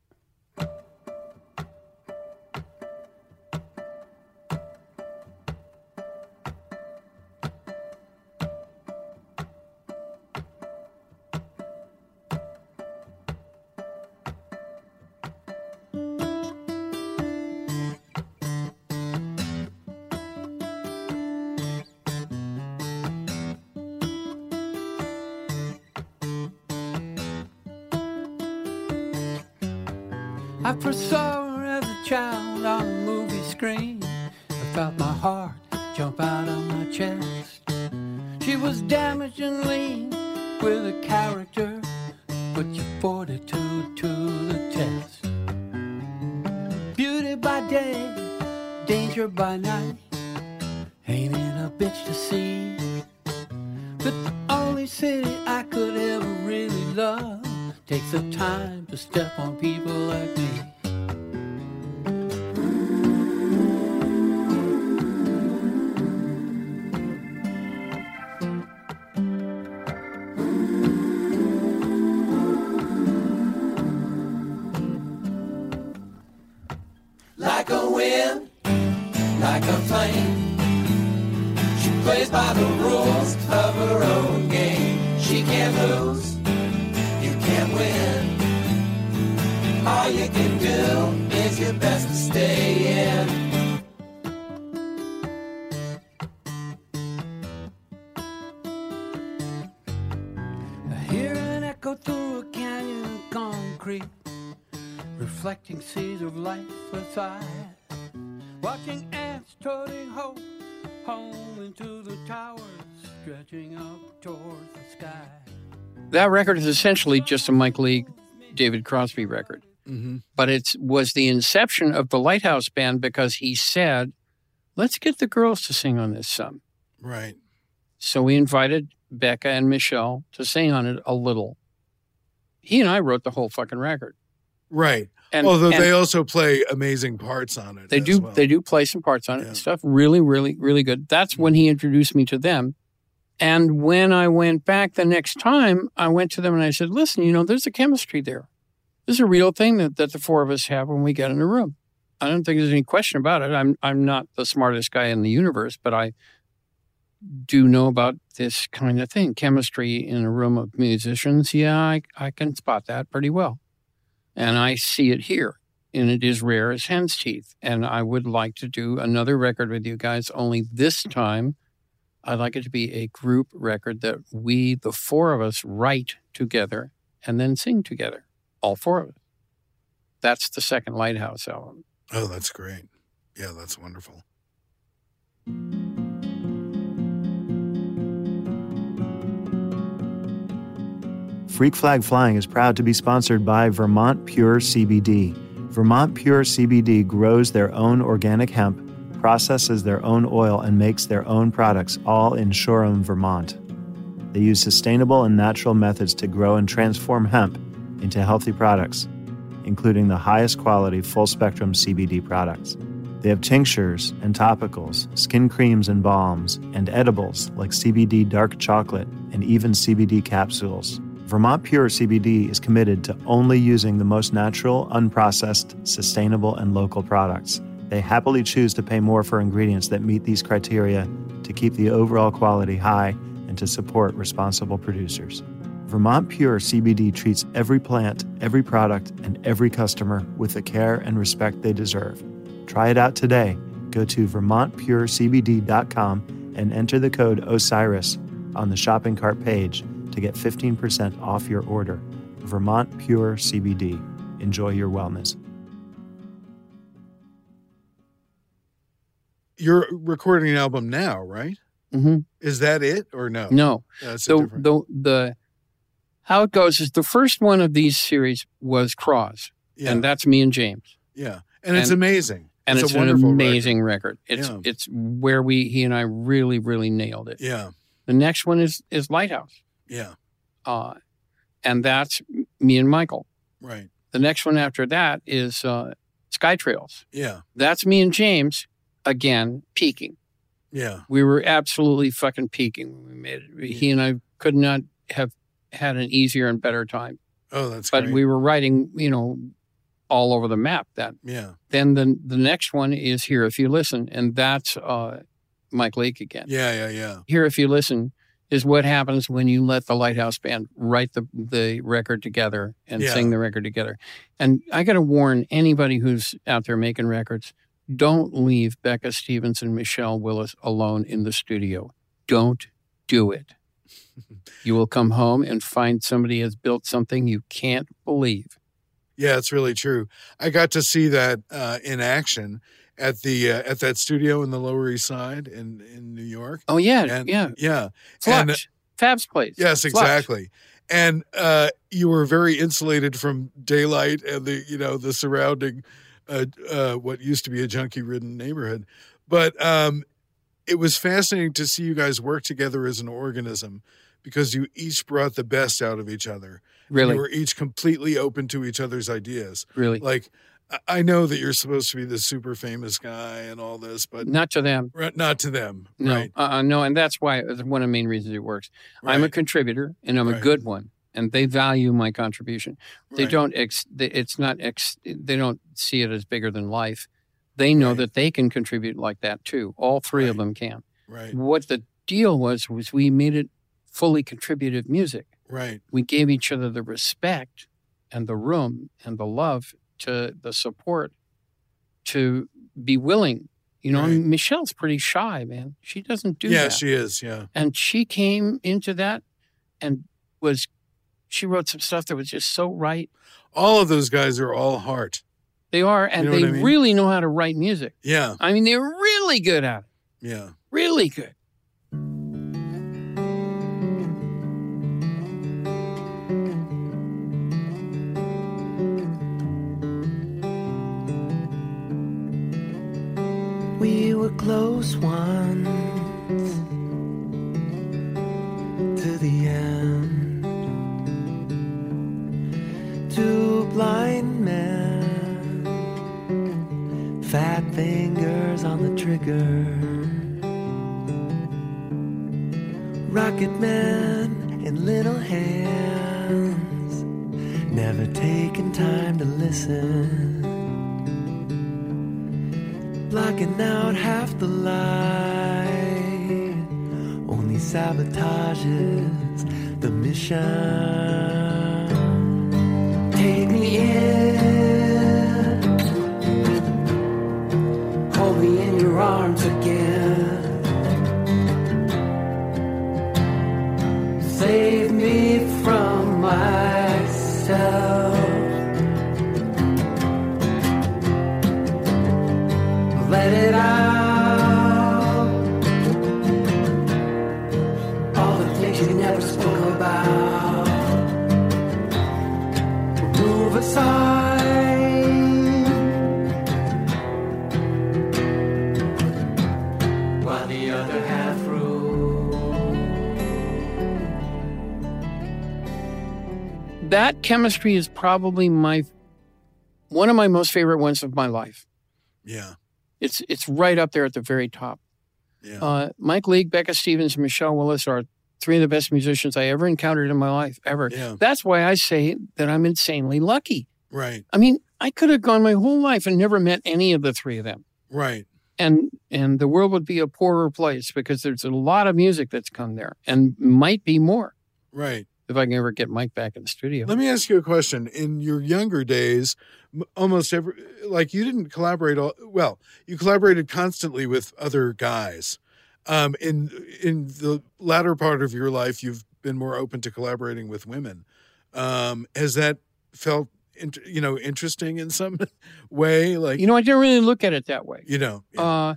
I first saw her as a child on a movie screen. I felt my heart jump out of my chest. She was damaged and lean with a character, put your fortitude to the test. Beauty by day, danger by night. Ain't it a bitch to see? But the only city I could ever really love takes the time to step on people like me. Like a wind, like a flame, she plays by the rules of her own game. She can't lose, you can't win. All you can do is your best to stay in. I hear an echo through a canyon of concrete, reflecting seas of lifeless eyes. Watching ants toting hope home into the towers, stretching up towards the sky. That record is essentially just a Mike League, David Crosby record. Mm-hmm. But it was the inception of the Lighthouse Band because he said, let's get the girls to sing on this some. Right. So we invited Becca and Michelle to sing on it a little. He and I wrote the whole fucking record. Right. And, Although and they also play amazing parts on it. they as do well. they do play some parts on it Yeah. and stuff. Really, really, really good. That's when he introduced me to them. And when I went back the next time, I went to them and I said, listen, there's a chemistry there. This is a real thing that the 4 of us have when we get in a room. I don't think there's any question about it. I'm not the smartest guy in the universe, but I do know about this kind of thing. Chemistry in a room of musicians, yeah, I can spot that pretty well. And I see it here, and it is rare as hen's teeth. And I would like to do another record with you guys, only this time I'd like it to be a group record that we, the 4 of us, write together and then sing together, all 4 of us. That's the second Lighthouse album. Oh, that's great. Yeah, that's wonderful. Freak Flag Flying is proud to be sponsored by Vermont Pure CBD. Vermont Pure CBD grows their own organic hemp, processes their own oil, and makes their own products, all in Shoreham, Vermont. They use sustainable and natural methods to grow and transform hemp, into healthy products, including the highest quality full-spectrum CBD products. They have tinctures and topicals, skin creams and balms, and edibles like CBD dark chocolate and even CBD capsules. Vermont Pure CBD is committed to only using the most natural, unprocessed, sustainable, and local products. They happily choose to pay more for ingredients that meet these criteria to keep the overall quality high and to support responsible producers. Vermont Pure CBD treats every plant, every product, and every customer with the care and respect they deserve. Try it out today. Go to VermontPureCBD.com and enter the code OSIRIS on the shopping cart page to get 15% off your order. Vermont Pure CBD. Enjoy your wellness. You're recording an album now, right? Mm-hmm. Is that it or no? No. That's So different. the how it goes is the first one of these series was Cross, Yeah, and that's me and James. yeah, and it's and- amazing. And it's a an wonderful amazing record. It's Yeah. it's where he and I really, really nailed it. Yeah, The next one is Lighthouse. yeah, And that's me and Michael. right. The next one after that is Sky Trails. Yeah, That's me and James, again, peaking. yeah, We were absolutely fucking peaking when we made it. He and I could not have had an easier and better time. oh, that's But great. we were writing, all over the map. Yeah, Then the next one is Here If You Listen, and that's Mike Leake again. yeah. Here If You Listen is what happens when you let the Lighthouse Band write the record together and Yeah. sing the record together. And I got to warn anybody who's out there making records, don't leave Becca Stevens and Michelle Willis alone in the studio. Don't do it. You will come home and find somebody has built something you can't believe. Yeah, it's really true. I got to see that in action at that studio in the Lower East Side in New York. Oh, yeah, And, yeah. yeah. Flux. And, Fab's place. yes, Flux. exactly. And you were very insulated from daylight and the surrounding what used to be a junkie-ridden neighborhood. But it was fascinating to see you guys work together as an organism because you each brought the best out of each other. Really, You were each completely open to each other's ideas. really. Like, I know that you're supposed to be the super famous guy and all this, but Not to them. not to them. No, Right. no, and that's why it's one of the main reasons it works. I'm a Right. contributor, and I'm a Right. good one, and they value my contribution. They Right. don't. They don't see it as bigger than life. They know Right. that they can contribute like that too. All three of Right. them can. Right. What the deal was we made it fully contributive music. Right. We gave each other the respect and the room and the love to the support to be willing. Right. And Michelle's pretty shy, man. She doesn't do Yeah, that. she is. Yeah. And she came into that and she wrote some stuff that was just so right. All of those guys are all heart. They are, and You know they what I mean? really know how to write music. Yeah. I mean, they're really good at it. Yeah. Really good. We were close once to the end. Two blind men, fat fingers on the trigger. Rocket men in little hands, never taking time to listen. Blocking out half the light, only sabotages the mission. Take me in, hold me in your arms again. Save me from myself. Let it out. All the things you never spoke about. Move aside. While the other half rules. That chemistry is probably one of my most favorite ones of my life. Yeah. It's right up there at the very top. Yeah. Mike Leake, Becca Stevens, and Michelle Willis are three of the best musicians I ever encountered in my life, ever. Yeah. That's why I say that I'm insanely lucky. Right. I mean, I could have gone my whole life and never met any of the three of them. Right. And the world would be a poorer place because there's a lot of music that's come there and might be more Right. if I can ever get Mike back in the studio. Let me ask you a question. In your younger days, almost every, like you didn't collaborate you collaborated constantly with other guys. In the latter part of your life, you've been more open to collaborating with women. Has that felt, interesting in some way? Like, I didn't really look at it that way. Yeah.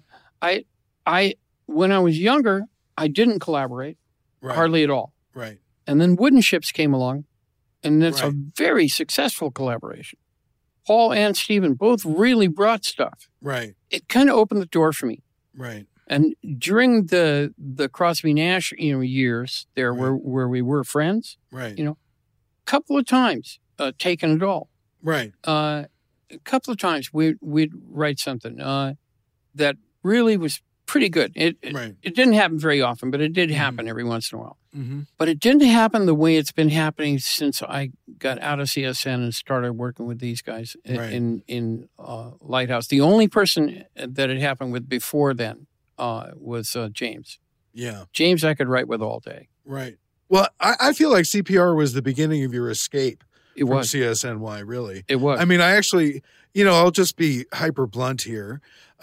I when I was younger, I didn't collaborate Right. hardly at all. Right. And then Wooden Ships came along, and that's a Right. very successful collaboration. Paul and Stephen both really brought stuff. Right. It kind of opened the door for me. Right. And during the Crosby Nash years there, Right. where we were friends, Right. a couple of times, Taken It All. Right. A couple of times we'd write something that really was pretty good. It Right. didn't happen very often, but it did happen every once in a while. Mm-hmm. But it didn't happen the way it's been happening since I got out of CSN and started working with these guys Right. in Lighthouse. The only person that it happened with before then was James. Yeah. James I could write with all day. Right. Well, I feel like CPR was the beginning of your escape It from was. CSNY, really. It was. I mean, I actually, I'll just be hyper blunt here.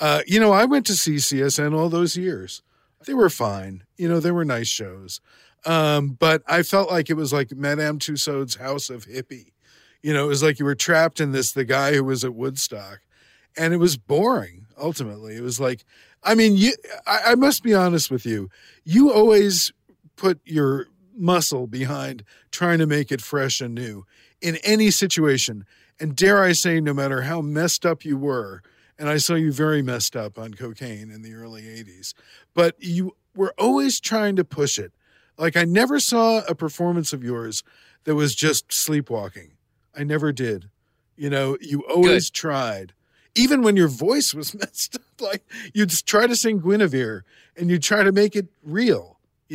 I went to see CSN all those years. They were fine. They were nice shows. But I felt like it was like Madame Tussauds House of Hippie. It was like you were trapped in the guy who was at Woodstock. And it was boring, ultimately. It was like, I mean, I must be honest with you. You always put your muscle behind trying to make it fresh and new in any situation. And dare I say, no matter how messed up you were, and I saw you very messed up on cocaine in the early 80s, but you were always trying to push it. Like, I never saw a performance of yours that was just sleepwalking. I never did. You always tried. Even when your voice was messed up, like, you'd try to sing Guinevere and you'd try to make it real,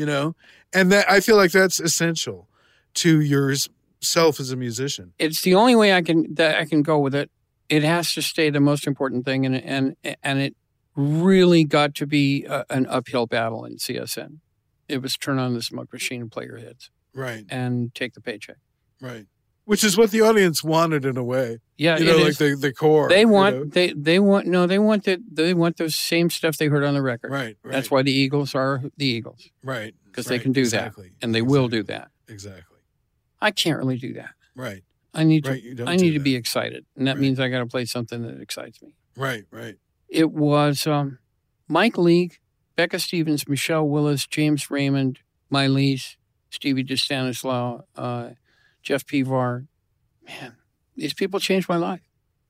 And that, I feel like that's essential to yourself as a musician. It's the only way I can go with it. It has to stay the most important thing, and it really got to be an uphill battle in CSN. It was turn on the smoke machine and play your hits, Right. and take the paycheck. Right. Which is what the audience wanted in a way. Yeah, like the core. They want they want those same stuff they heard on the record. Right. That's why the Eagles are the Eagles, Right. because they can do exactly. that, and they will do that. Exactly. I can't really do that. Right. I need to. Right. You don't I do need to that. be excited, and that Right. means I got to play something that excites me. Right. Right. It was Mike Leake, Becca Stevens, Michelle Willis, James Raymond, Milese, Stevie DeStanislaw, Jeff Pivar. Man, these people changed my life.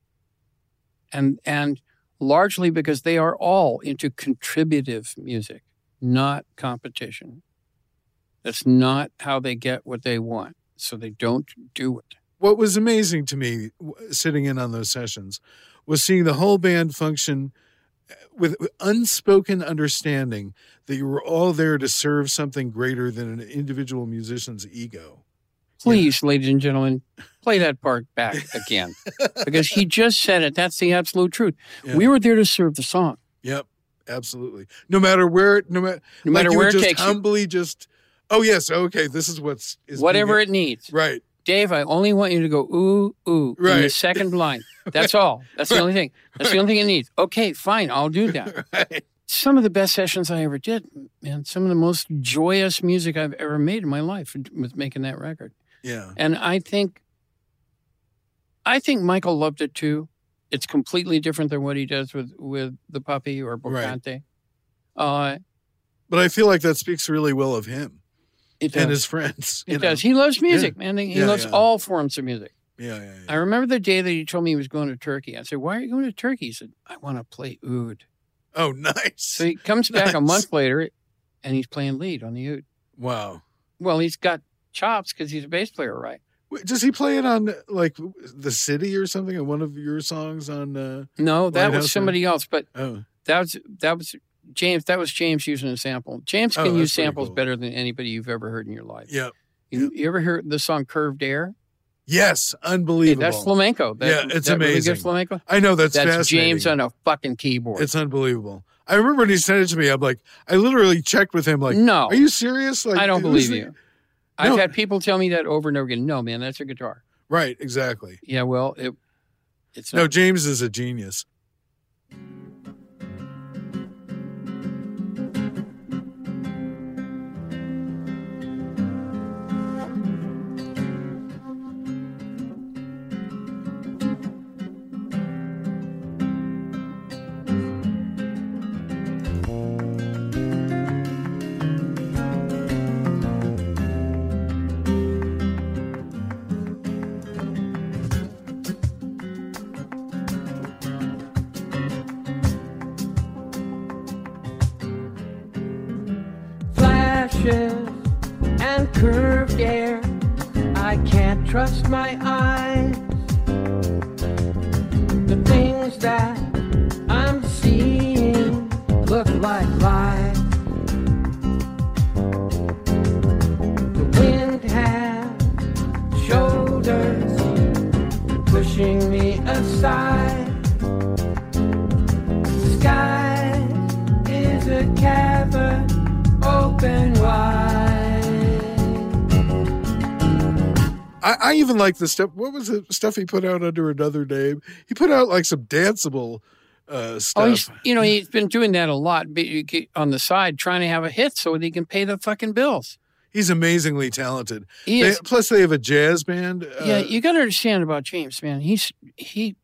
And largely because they are all into contributive music, not competition. That's not how they get what they want, so they don't do it. What was amazing to me sitting in on those sessions was seeing the whole band function with unspoken understanding that you were all there to serve something greater than an individual musician's ego. Please, ladies and gentlemen, play that part back again, because he just said it. That's the absolute truth. Yeah. We were there to serve the song. Yep, absolutely. No matter where, no matter where it just takes you. humbly just, oh yes, okay, this is what's is Whatever being, it needs. right. Dave, I only want you to go ooh, ooh in the Right. second line. That's all. That's the only thing. That's the only thing it needs. Okay, fine, I'll do that. Right. Some of the best sessions I ever did, man. Some of the most joyous music I've ever made in my life was making that record. Yeah. And I think Michael loved it too. It's completely different than what he does with The Puppy or Bocante. But I feel like that speaks really well of him It does. and his friends. It does. He loves music, man. He Yeah, loves yeah. all forms of music. Yeah. I remember the day that he told me he was going to Turkey. I said, "Why are you going to Turkey?" He said, "I want to play oud." Oh, nice. So he comes back a Nice. month later, and he's playing lead on the oud. Wow. Well, he's got chops because he's a bass player, right? Does he play it on like The City or something? On one of your songs on? No, that Lighthouse was somebody else. But Oh, that was James. That was James using a sample. James Oh, can that's use pretty samples cool. better than anybody you've ever heard in your life. yeah. You ever heard the song "Curved Air"? Yes, Hey, unbelievable. that's flamenco. Yeah, it's that really amazing. good flamenco. I know that's That's fascinating. James on a fucking keyboard. It's unbelievable. I remember when he sent it to me. I'm like, I literally checked with him. Like, no, are you serious? Like, I don't who's believe the- you. I've No. had people tell me that over and over again. No, man, that's a guitar. Right, exactly. Yeah, well, it's No, not. James is a genius. Flashes and curved air. I can't trust my eyes. The things that I'm seeing look like lies. The wind has shoulders pushing me aside. The sky is a cavern open wide. I even like the stuff. What was the stuff he put out under another name? He put out like some danceable stuff. Oh, he's been doing that a lot on the side, trying to have a hit so that he can pay the fucking bills. He's amazingly talented. He is. Plus, they have a jazz band. Yeah, you got to understand about James, man. He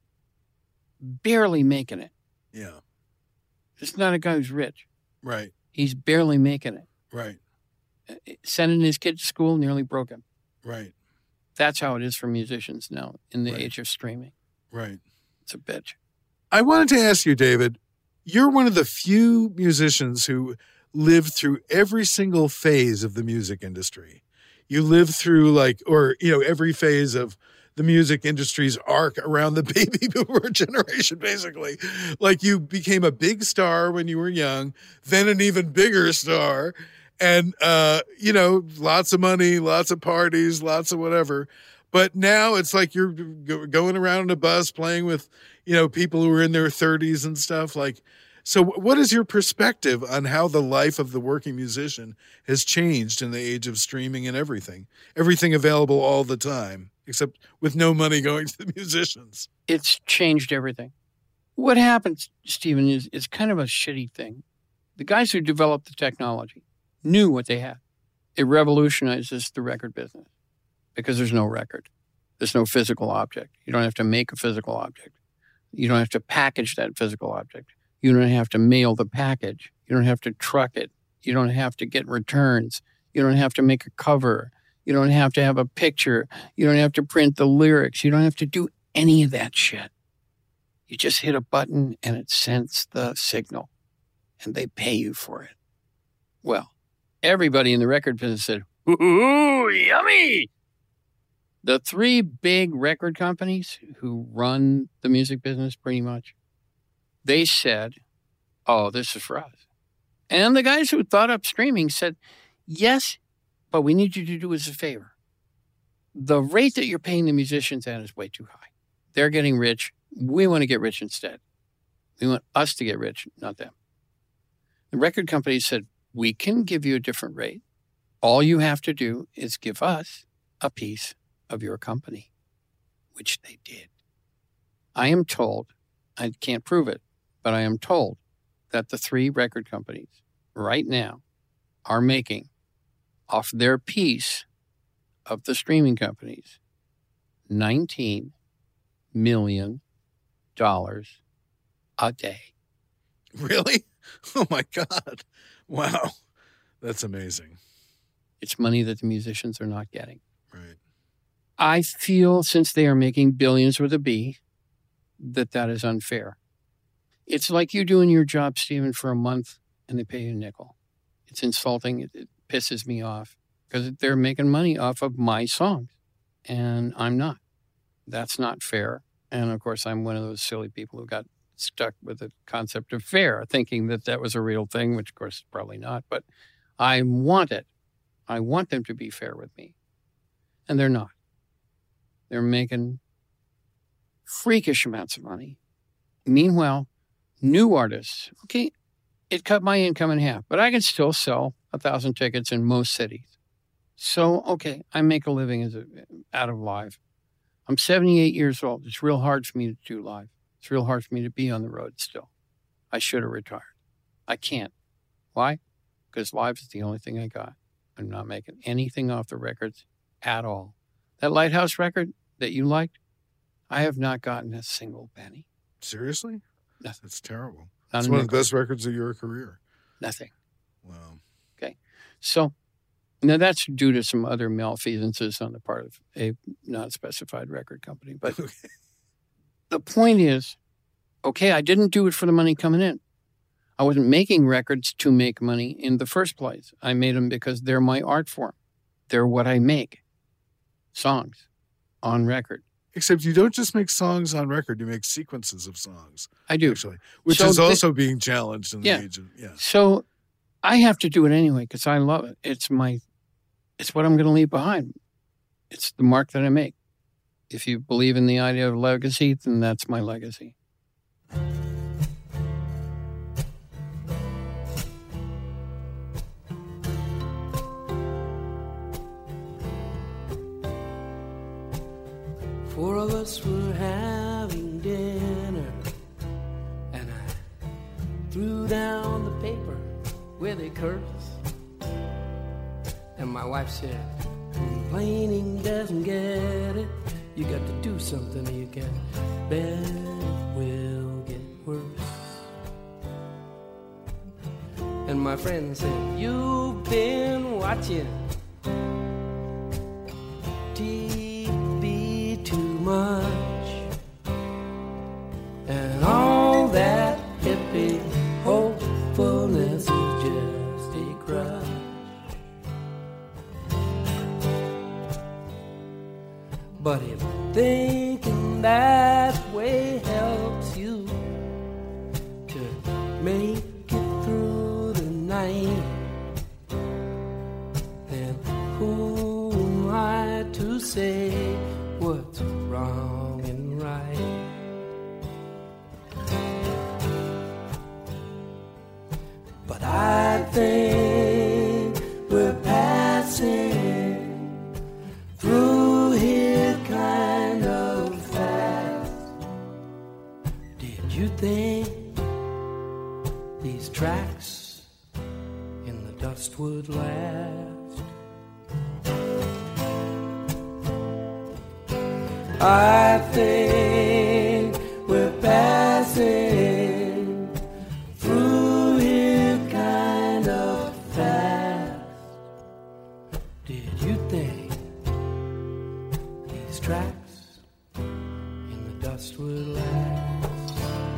barely making it. Yeah, It's not a guy who's rich. right, He's barely making it. right, Sending his kid to school nearly broke him. right, That's how it is for musicians now in the Right. age of streaming. right. It's a bitch. I wanted to ask you, David, you're one of the few musicians who lived through every single phase of the music industry. You lived through every phase of the music industry's arc around the baby boomer generation, basically. Like you became a big star when you were young, then an even bigger star, and, lots of money, lots of parties, lots of whatever. But now it's like you're going around in a bus playing with, people who are in their 30s and stuff. Like, so what is your perspective on how the life of the working musician has changed in the age of streaming and everything available all the time, except with no money going to the musicians? It's changed everything. What happens, Stephen, is it's kind of a shitty thing. The guys who developed the technology knew what they had. It revolutionizes the record business because there's no record. There's no physical object. You don't have to make a physical object. You don't have to package that physical object. You don't have to mail the package. You don't have to truck it. You don't have to get returns. You don't have to make a cover. You don't have to have a picture. You don't have to print the lyrics. You don't have to do any of that shit. You just hit a button and it sends the signal and they pay you for it. Well, everybody in the record business said, ooh, yummy. The three big record companies who run the music business pretty much, they said, oh, this is for us. And the guys who thought up streaming said, yes, but we need you to do us a favor. The rate that you're paying the musicians at is way too high. They're getting rich. We want to get rich instead. We want us to get rich, not them. The record companies said, we can give you a different rate. All you have to do is give us a piece of your company, which they did. I am told, I can't prove it, but I am told that the three record companies right now are making off their piece of the streaming companies $19 million a day. Really? Oh my God. Wow. That's amazing. It's money that the musicians are not getting. Right. I feel, since they are making billions with a B, that is unfair. It's like you doing your job, Stephen, for a month and they pay you a nickel. It's insulting. It pisses me off because they're making money off of my songs. and I'm not. That's not fair. And of course, I'm one of those silly people who got stuck with the concept of fair, thinking that that was a real thing, which of course is probably not. But I want it. I want them to be fair with me. And they're not. They're making freakish amounts of money. Meanwhile, new artists, okay, it cut my income in half, but I can still sell 1,000 tickets in most cities. So, okay, I make a living out of live. I'm 78 years old. It's real hard for me to do live. It's real hard for me to be on the road still. I should have retired. I can't. Why? Because live is the only thing I got. I'm not making anything off the records at all. That Lighthouse record that you liked, I have not gotten a single penny. Seriously? Nothing. That's terrible. Not It's a one of the nickel. best records of your career. Nothing. Wow. Okay. So now that's due to some other malfeasances on the part of a not specified record company. But the point is, okay, I didn't do it for the money coming in. I wasn't making records to make money in the first place. I made them because they're my art form. They're what I make. Songs on record. Except you don't just make songs on record, you make sequences of songs, I do. actually, which So is the- also being challenged in the Yeah. age of, yeah. So I have to do it anyway because I love it. It's what I'm going to leave behind. It's the mark that I make. If you believe in the idea of legacy, then that's my legacy. Four of us were having dinner, and I threw down the paper where they curse. And my wife said, complaining doesn't get it. You got to do something or you get bad, it will get worse. And my friend said, you've been watching TV too much, and all that hippie hopefulness is just a crutch. But if thinking that way helps you to make it through the night, then who am I to say what's wrong and right? But I think we're passing through here kind of fast. Did you think these tracks in the dust would last? I think we're passing through here kind of fast. Did you think these tracks in the dust would last?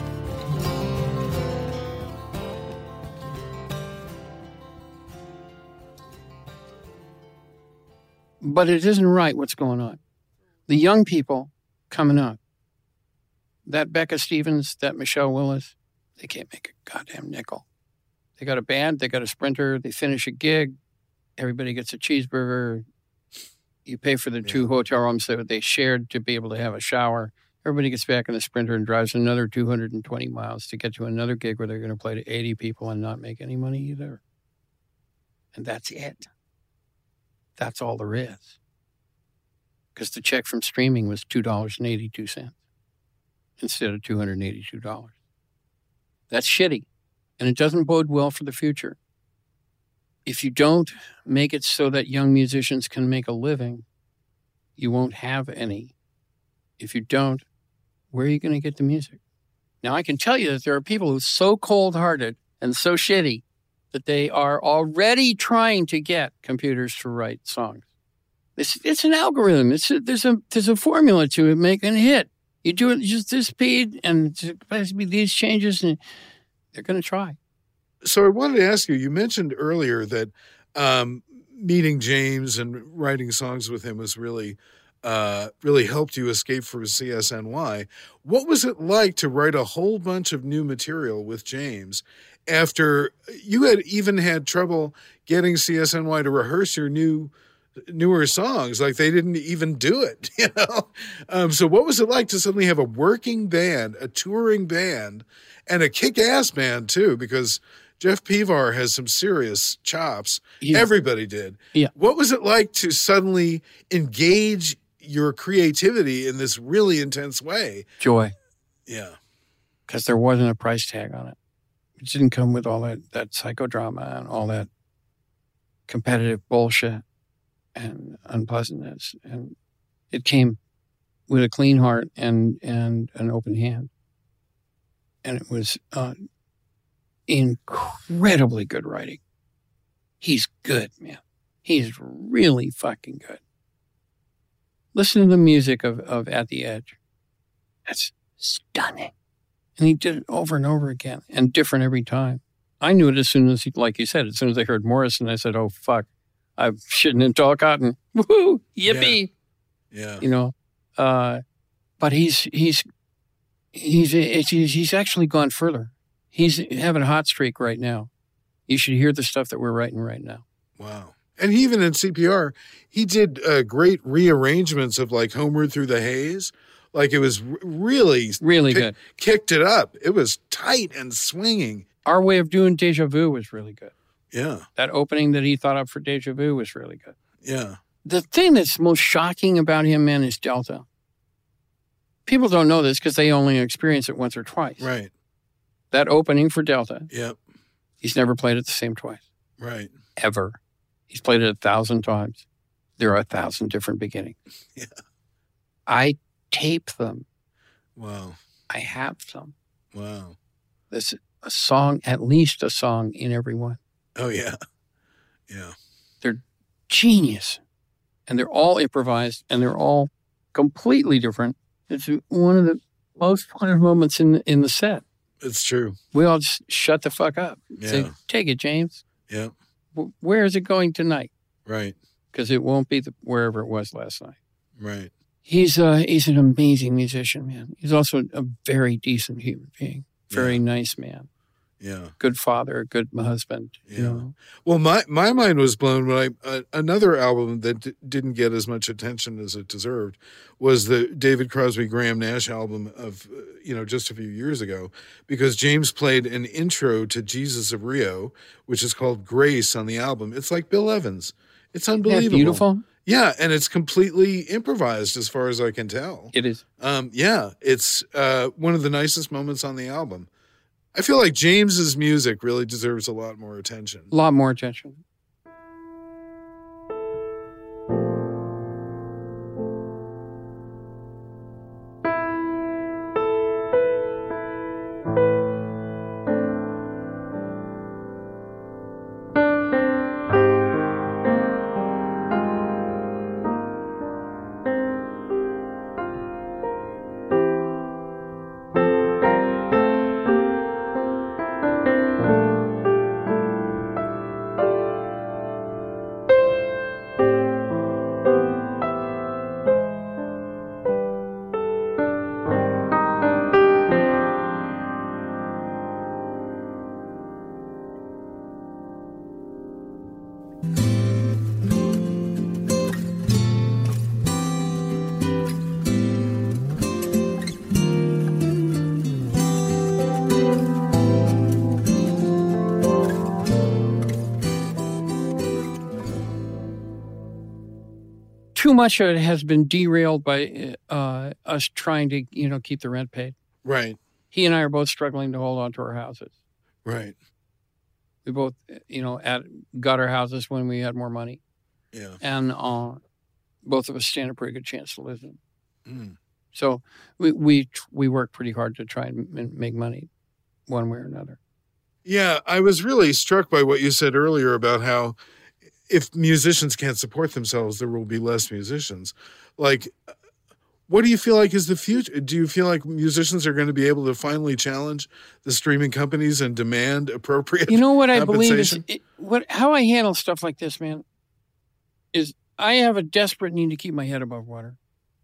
But it isn't right what's going on. The young people coming up, that Becca Stevens, that Michelle Willis, they can't make a goddamn nickel. They got a band, they got a Sprinter, they finish a gig, everybody gets a cheeseburger. You pay for the 2 hotel rooms that they shared to be able to have a shower. Everybody gets back in the Sprinter and drives another 220 miles to get to another gig where they're going to play to 80 people and not make any money either. And that's it. That's all there is. Because the check from streaming was $2.82 instead of $282. That's shitty. And it doesn't bode well for the future. If you don't make it so that young musicians can make a living, you won't have any. If you don't, where are you going to get the music? Now, I can tell you that there are people who are so cold-hearted and so shitty that they are already trying to get computers to write songs. It's an algorithm. There's a formula to it making a hit. You do it just this speed, and it's supposed to be these changes, and they're going to try. So I wanted to ask you, you mentioned earlier that meeting James and writing songs with him was really really helped you escape from CSNY. What was it like to write a whole bunch of new material with James after you had even had trouble getting CSNY to rehearse your newer songs? Like they didn't even do it, you know? So what was it like to suddenly have a working band, a touring band, and a kick-ass band too? Because Jeff Pevar has some serious chops. Yeah. Everybody did. Yeah. What was it like to suddenly engage your creativity in this really intense way? Joy, Yeah. because there wasn't a price tag on it. It didn't come with all that psychodrama and all that competitive bullshit and unpleasantness. And it came with a clean heart and an open hand. And it was incredibly good writing. He's good, man. He's really fucking good. Listen to the music of At the Edge. That's stunning. And he did it over and over again and different every time. I knew it as soon as, like you said, as soon as I heard Morrison, I said, oh, fuck, I'm shitting in tall cotton. Woohoo, yippee. Yeah. You know, but he's actually gone further. He's having a hot streak right now. You should hear the stuff that we're writing right now. Wow. And he, even in CPR, he did great rearrangements of like Homeward Through the Haze. Like it was really good. Kicked it up. It was tight and swinging. Our way of doing Deja Vu was really good. Yeah. That opening that he thought up for Deja Vu was really good. Yeah. The thing that's most shocking about him, man, is Delta. People don't know this because they only experience it once or twice. Right. That opening for Delta, Yep. he's never played it the same twice. Right. Ever. He's played it 1,000 times. There are 1,000 different beginnings. Yeah. I tape them. Wow. I have them. Wow. There's a song, at least a song in every one. Oh, yeah. Yeah. They're genius. And they're all improvised and they're all completely different. It's one of the most fun moments in the set. It's true. We all just shut the fuck up. Yeah. Say, take it, James. Yeah. Where is it going tonight? Right. Because it won't be wherever it was last night. Right. He's an amazing musician, man. He's also a very decent human being. Very nice man. Yeah. Good father, good husband. Yeah. You know? Well, my mind was blown when another album that didn't get as much attention as it deserved was the David Crosby Graham Nash album of just a few years ago, because James played an intro to Jesus of Rio, which is called Grace on the album. It's like Bill Evans. It's unbelievable. Beautiful. Yeah, and it's completely improvised as far as I can tell. It is. It's one of the nicest moments on the album. I feel like James's music really deserves a lot more attention. A lot more attention. Too much of it has been derailed by us trying to, keep the rent paid. Right. He and I are both struggling to hold on to our houses. Right. We both, got our houses when we had more money. Yeah. And both of us stand a pretty good chance to lose them. Mm. So we work pretty hard to try and make money one way or another. Yeah, I was really struck by what you said earlier about how if musicians can't support themselves, there will be less musicians. Like, what do you feel like is the future? Do you feel like musicians are going to be able to finally challenge the streaming companies and demand appropriate what I believe is compensation? how I handle stuff like this, man, is I have a desperate need to keep my head above water.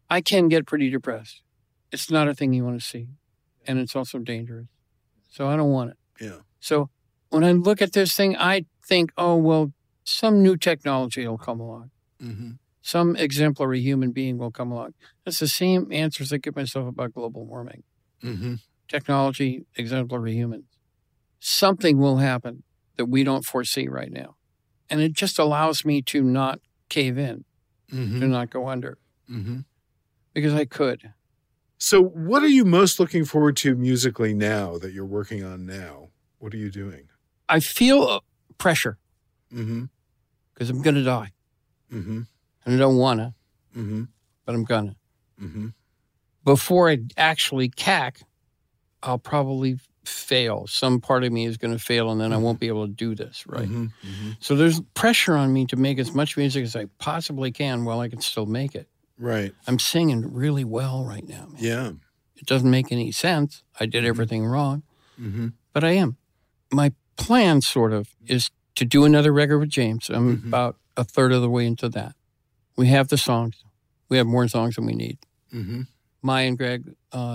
I can get pretty depressed. It's not a thing you want to see. And it's also dangerous. So I don't want it. Yeah. So when I look at this thing, I think, oh, well, some new technology will come along. Mm-hmm. Some exemplary human being will come along. That's the same answers I give myself about global warming. Mm-hmm. Technology, exemplary humans. Something will happen that we don't foresee right now. And it just allows me to not cave in, Mm-hmm. to not go under, Mm-hmm. because I could. So what are you most looking forward to musically now that you're working on now? What are you doing? I feel pressure Mm-hmm. because I'm going to die. Mm-hmm. And I don't want to, Mm-hmm. but I'm going to. Mm-hmm. Before I actually cack, I'll probably fail. Some part of me is going to fail, and then I won't be able to do this, right? Mm-hmm. Mm-hmm. So there's pressure on me to make as much music as I possibly can while I can still make it. Right. I'm singing really well right now, man. Yeah. It doesn't make any sense. I did everything wrong, Mm-hmm. but I am. My plan, sort of, is to do another record with James. I'm Mhm. about a third of the way into that. We have the songs. We have more songs than we need. Mm-hmm. Maya and Greg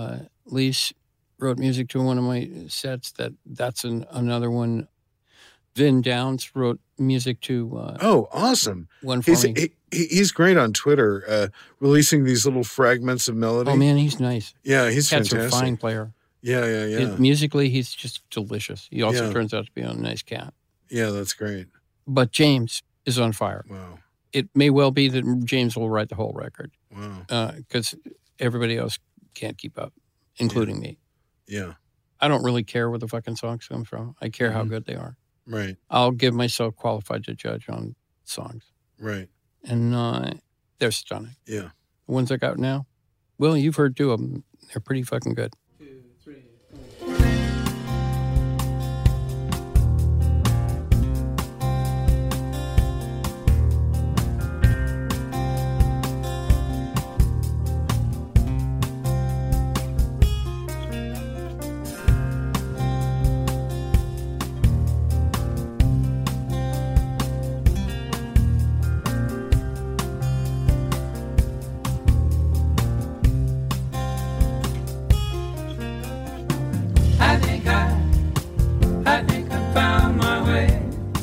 Lease wrote music to one of my sets. That's another one. Vin Downs wrote music to Oh, awesome. one for me. He's great on Twitter, releasing these little fragments of melody. Oh, man, he's nice. Yeah, he's Cat's a fantastic. fine player. Yeah. Musically, he's just delicious. He also Yeah. turns out to be a nice cat. Yeah, that's great. But James is on fire. Wow. It may well be that James will write the whole record Wow. because everybody else can't keep up, including me. Yeah. I don't really care where the fucking songs come from. I care how Mhm. good they are. Right. I'll give myself qualified to judge on songs. Right. And they're stunning. Yeah. The ones I got now, well, you've heard two of them. They're pretty fucking good. I think I found my way.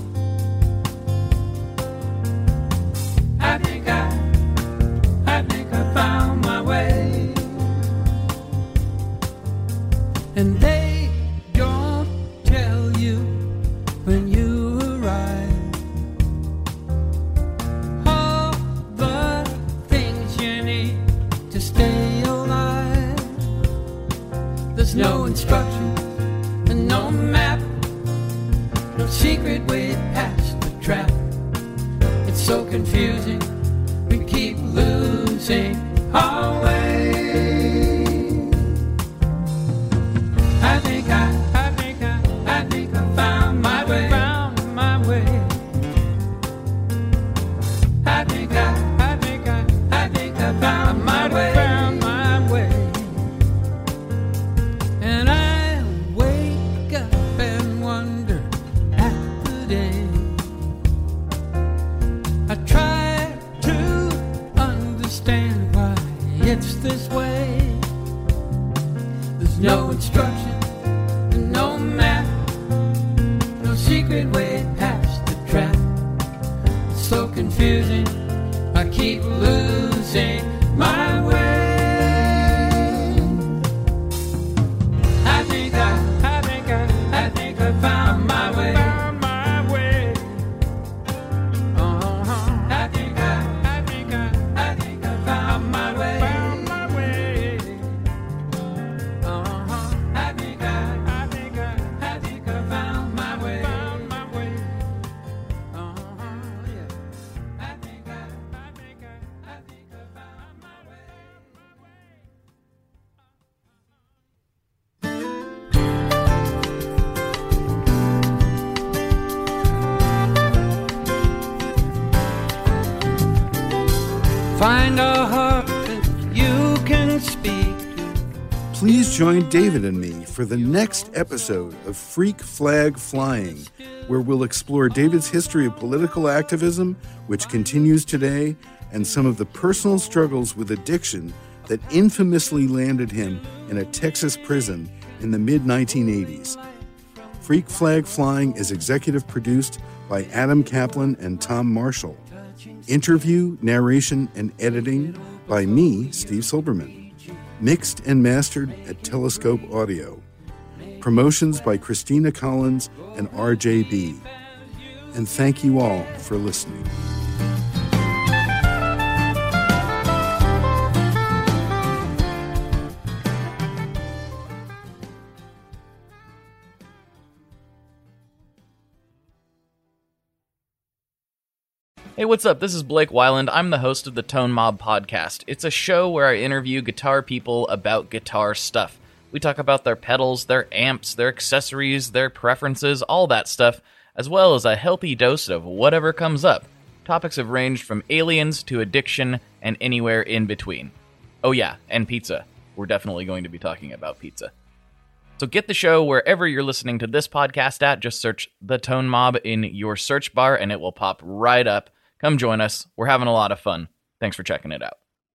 I think I found my way. And they don't tell you when you arrive all the things you need to stay alive. There's no instruction and no map, no secret way past the trap. It's so confusing, we keep losing our way. I think I found my way. Found my way. I think I found my way. Found my way. And I wake up and wonder at the day. I try to understand why it's this way. There's no instruction, no map, no secret way past the trap. It's so confusing, I keep losing my way. I think I found my way. Found my way. I think I found my way. Found my way. I think I found my way. Found my way. Yeah. I think I found my way. Find a heart that you can speak to. Please join David and me for the next episode of Freak Flag Flying, where we'll explore David's history of political activism, which continues today, and some of the personal struggles with addiction that infamously landed him in a Texas prison in the mid-1980s. Freak Flag Flying is executive produced by Adam Kaplan and Tom Marshall. Interview, narration, and editing by me, Steve Silberman. Mixed and mastered at Telescope Audio. Promotions by Christina Collins and RJB. And thank you all for listening. Hey, what's up? This is Blake Weiland. I'm the host of the Tone Mob Podcast. It's a show where I interview guitar people about guitar stuff. We talk about their pedals, their amps, their accessories, their preferences, all that stuff, as well as a healthy dose of whatever comes up. Topics have ranged from aliens to addiction and anywhere in between. Oh yeah, and pizza. We're definitely going to be talking about pizza. So get the show wherever you're listening to this podcast at. Just search The Tone Mob in your search bar and it will pop right up. Come join us. We're having a lot of fun. Thanks for checking it out.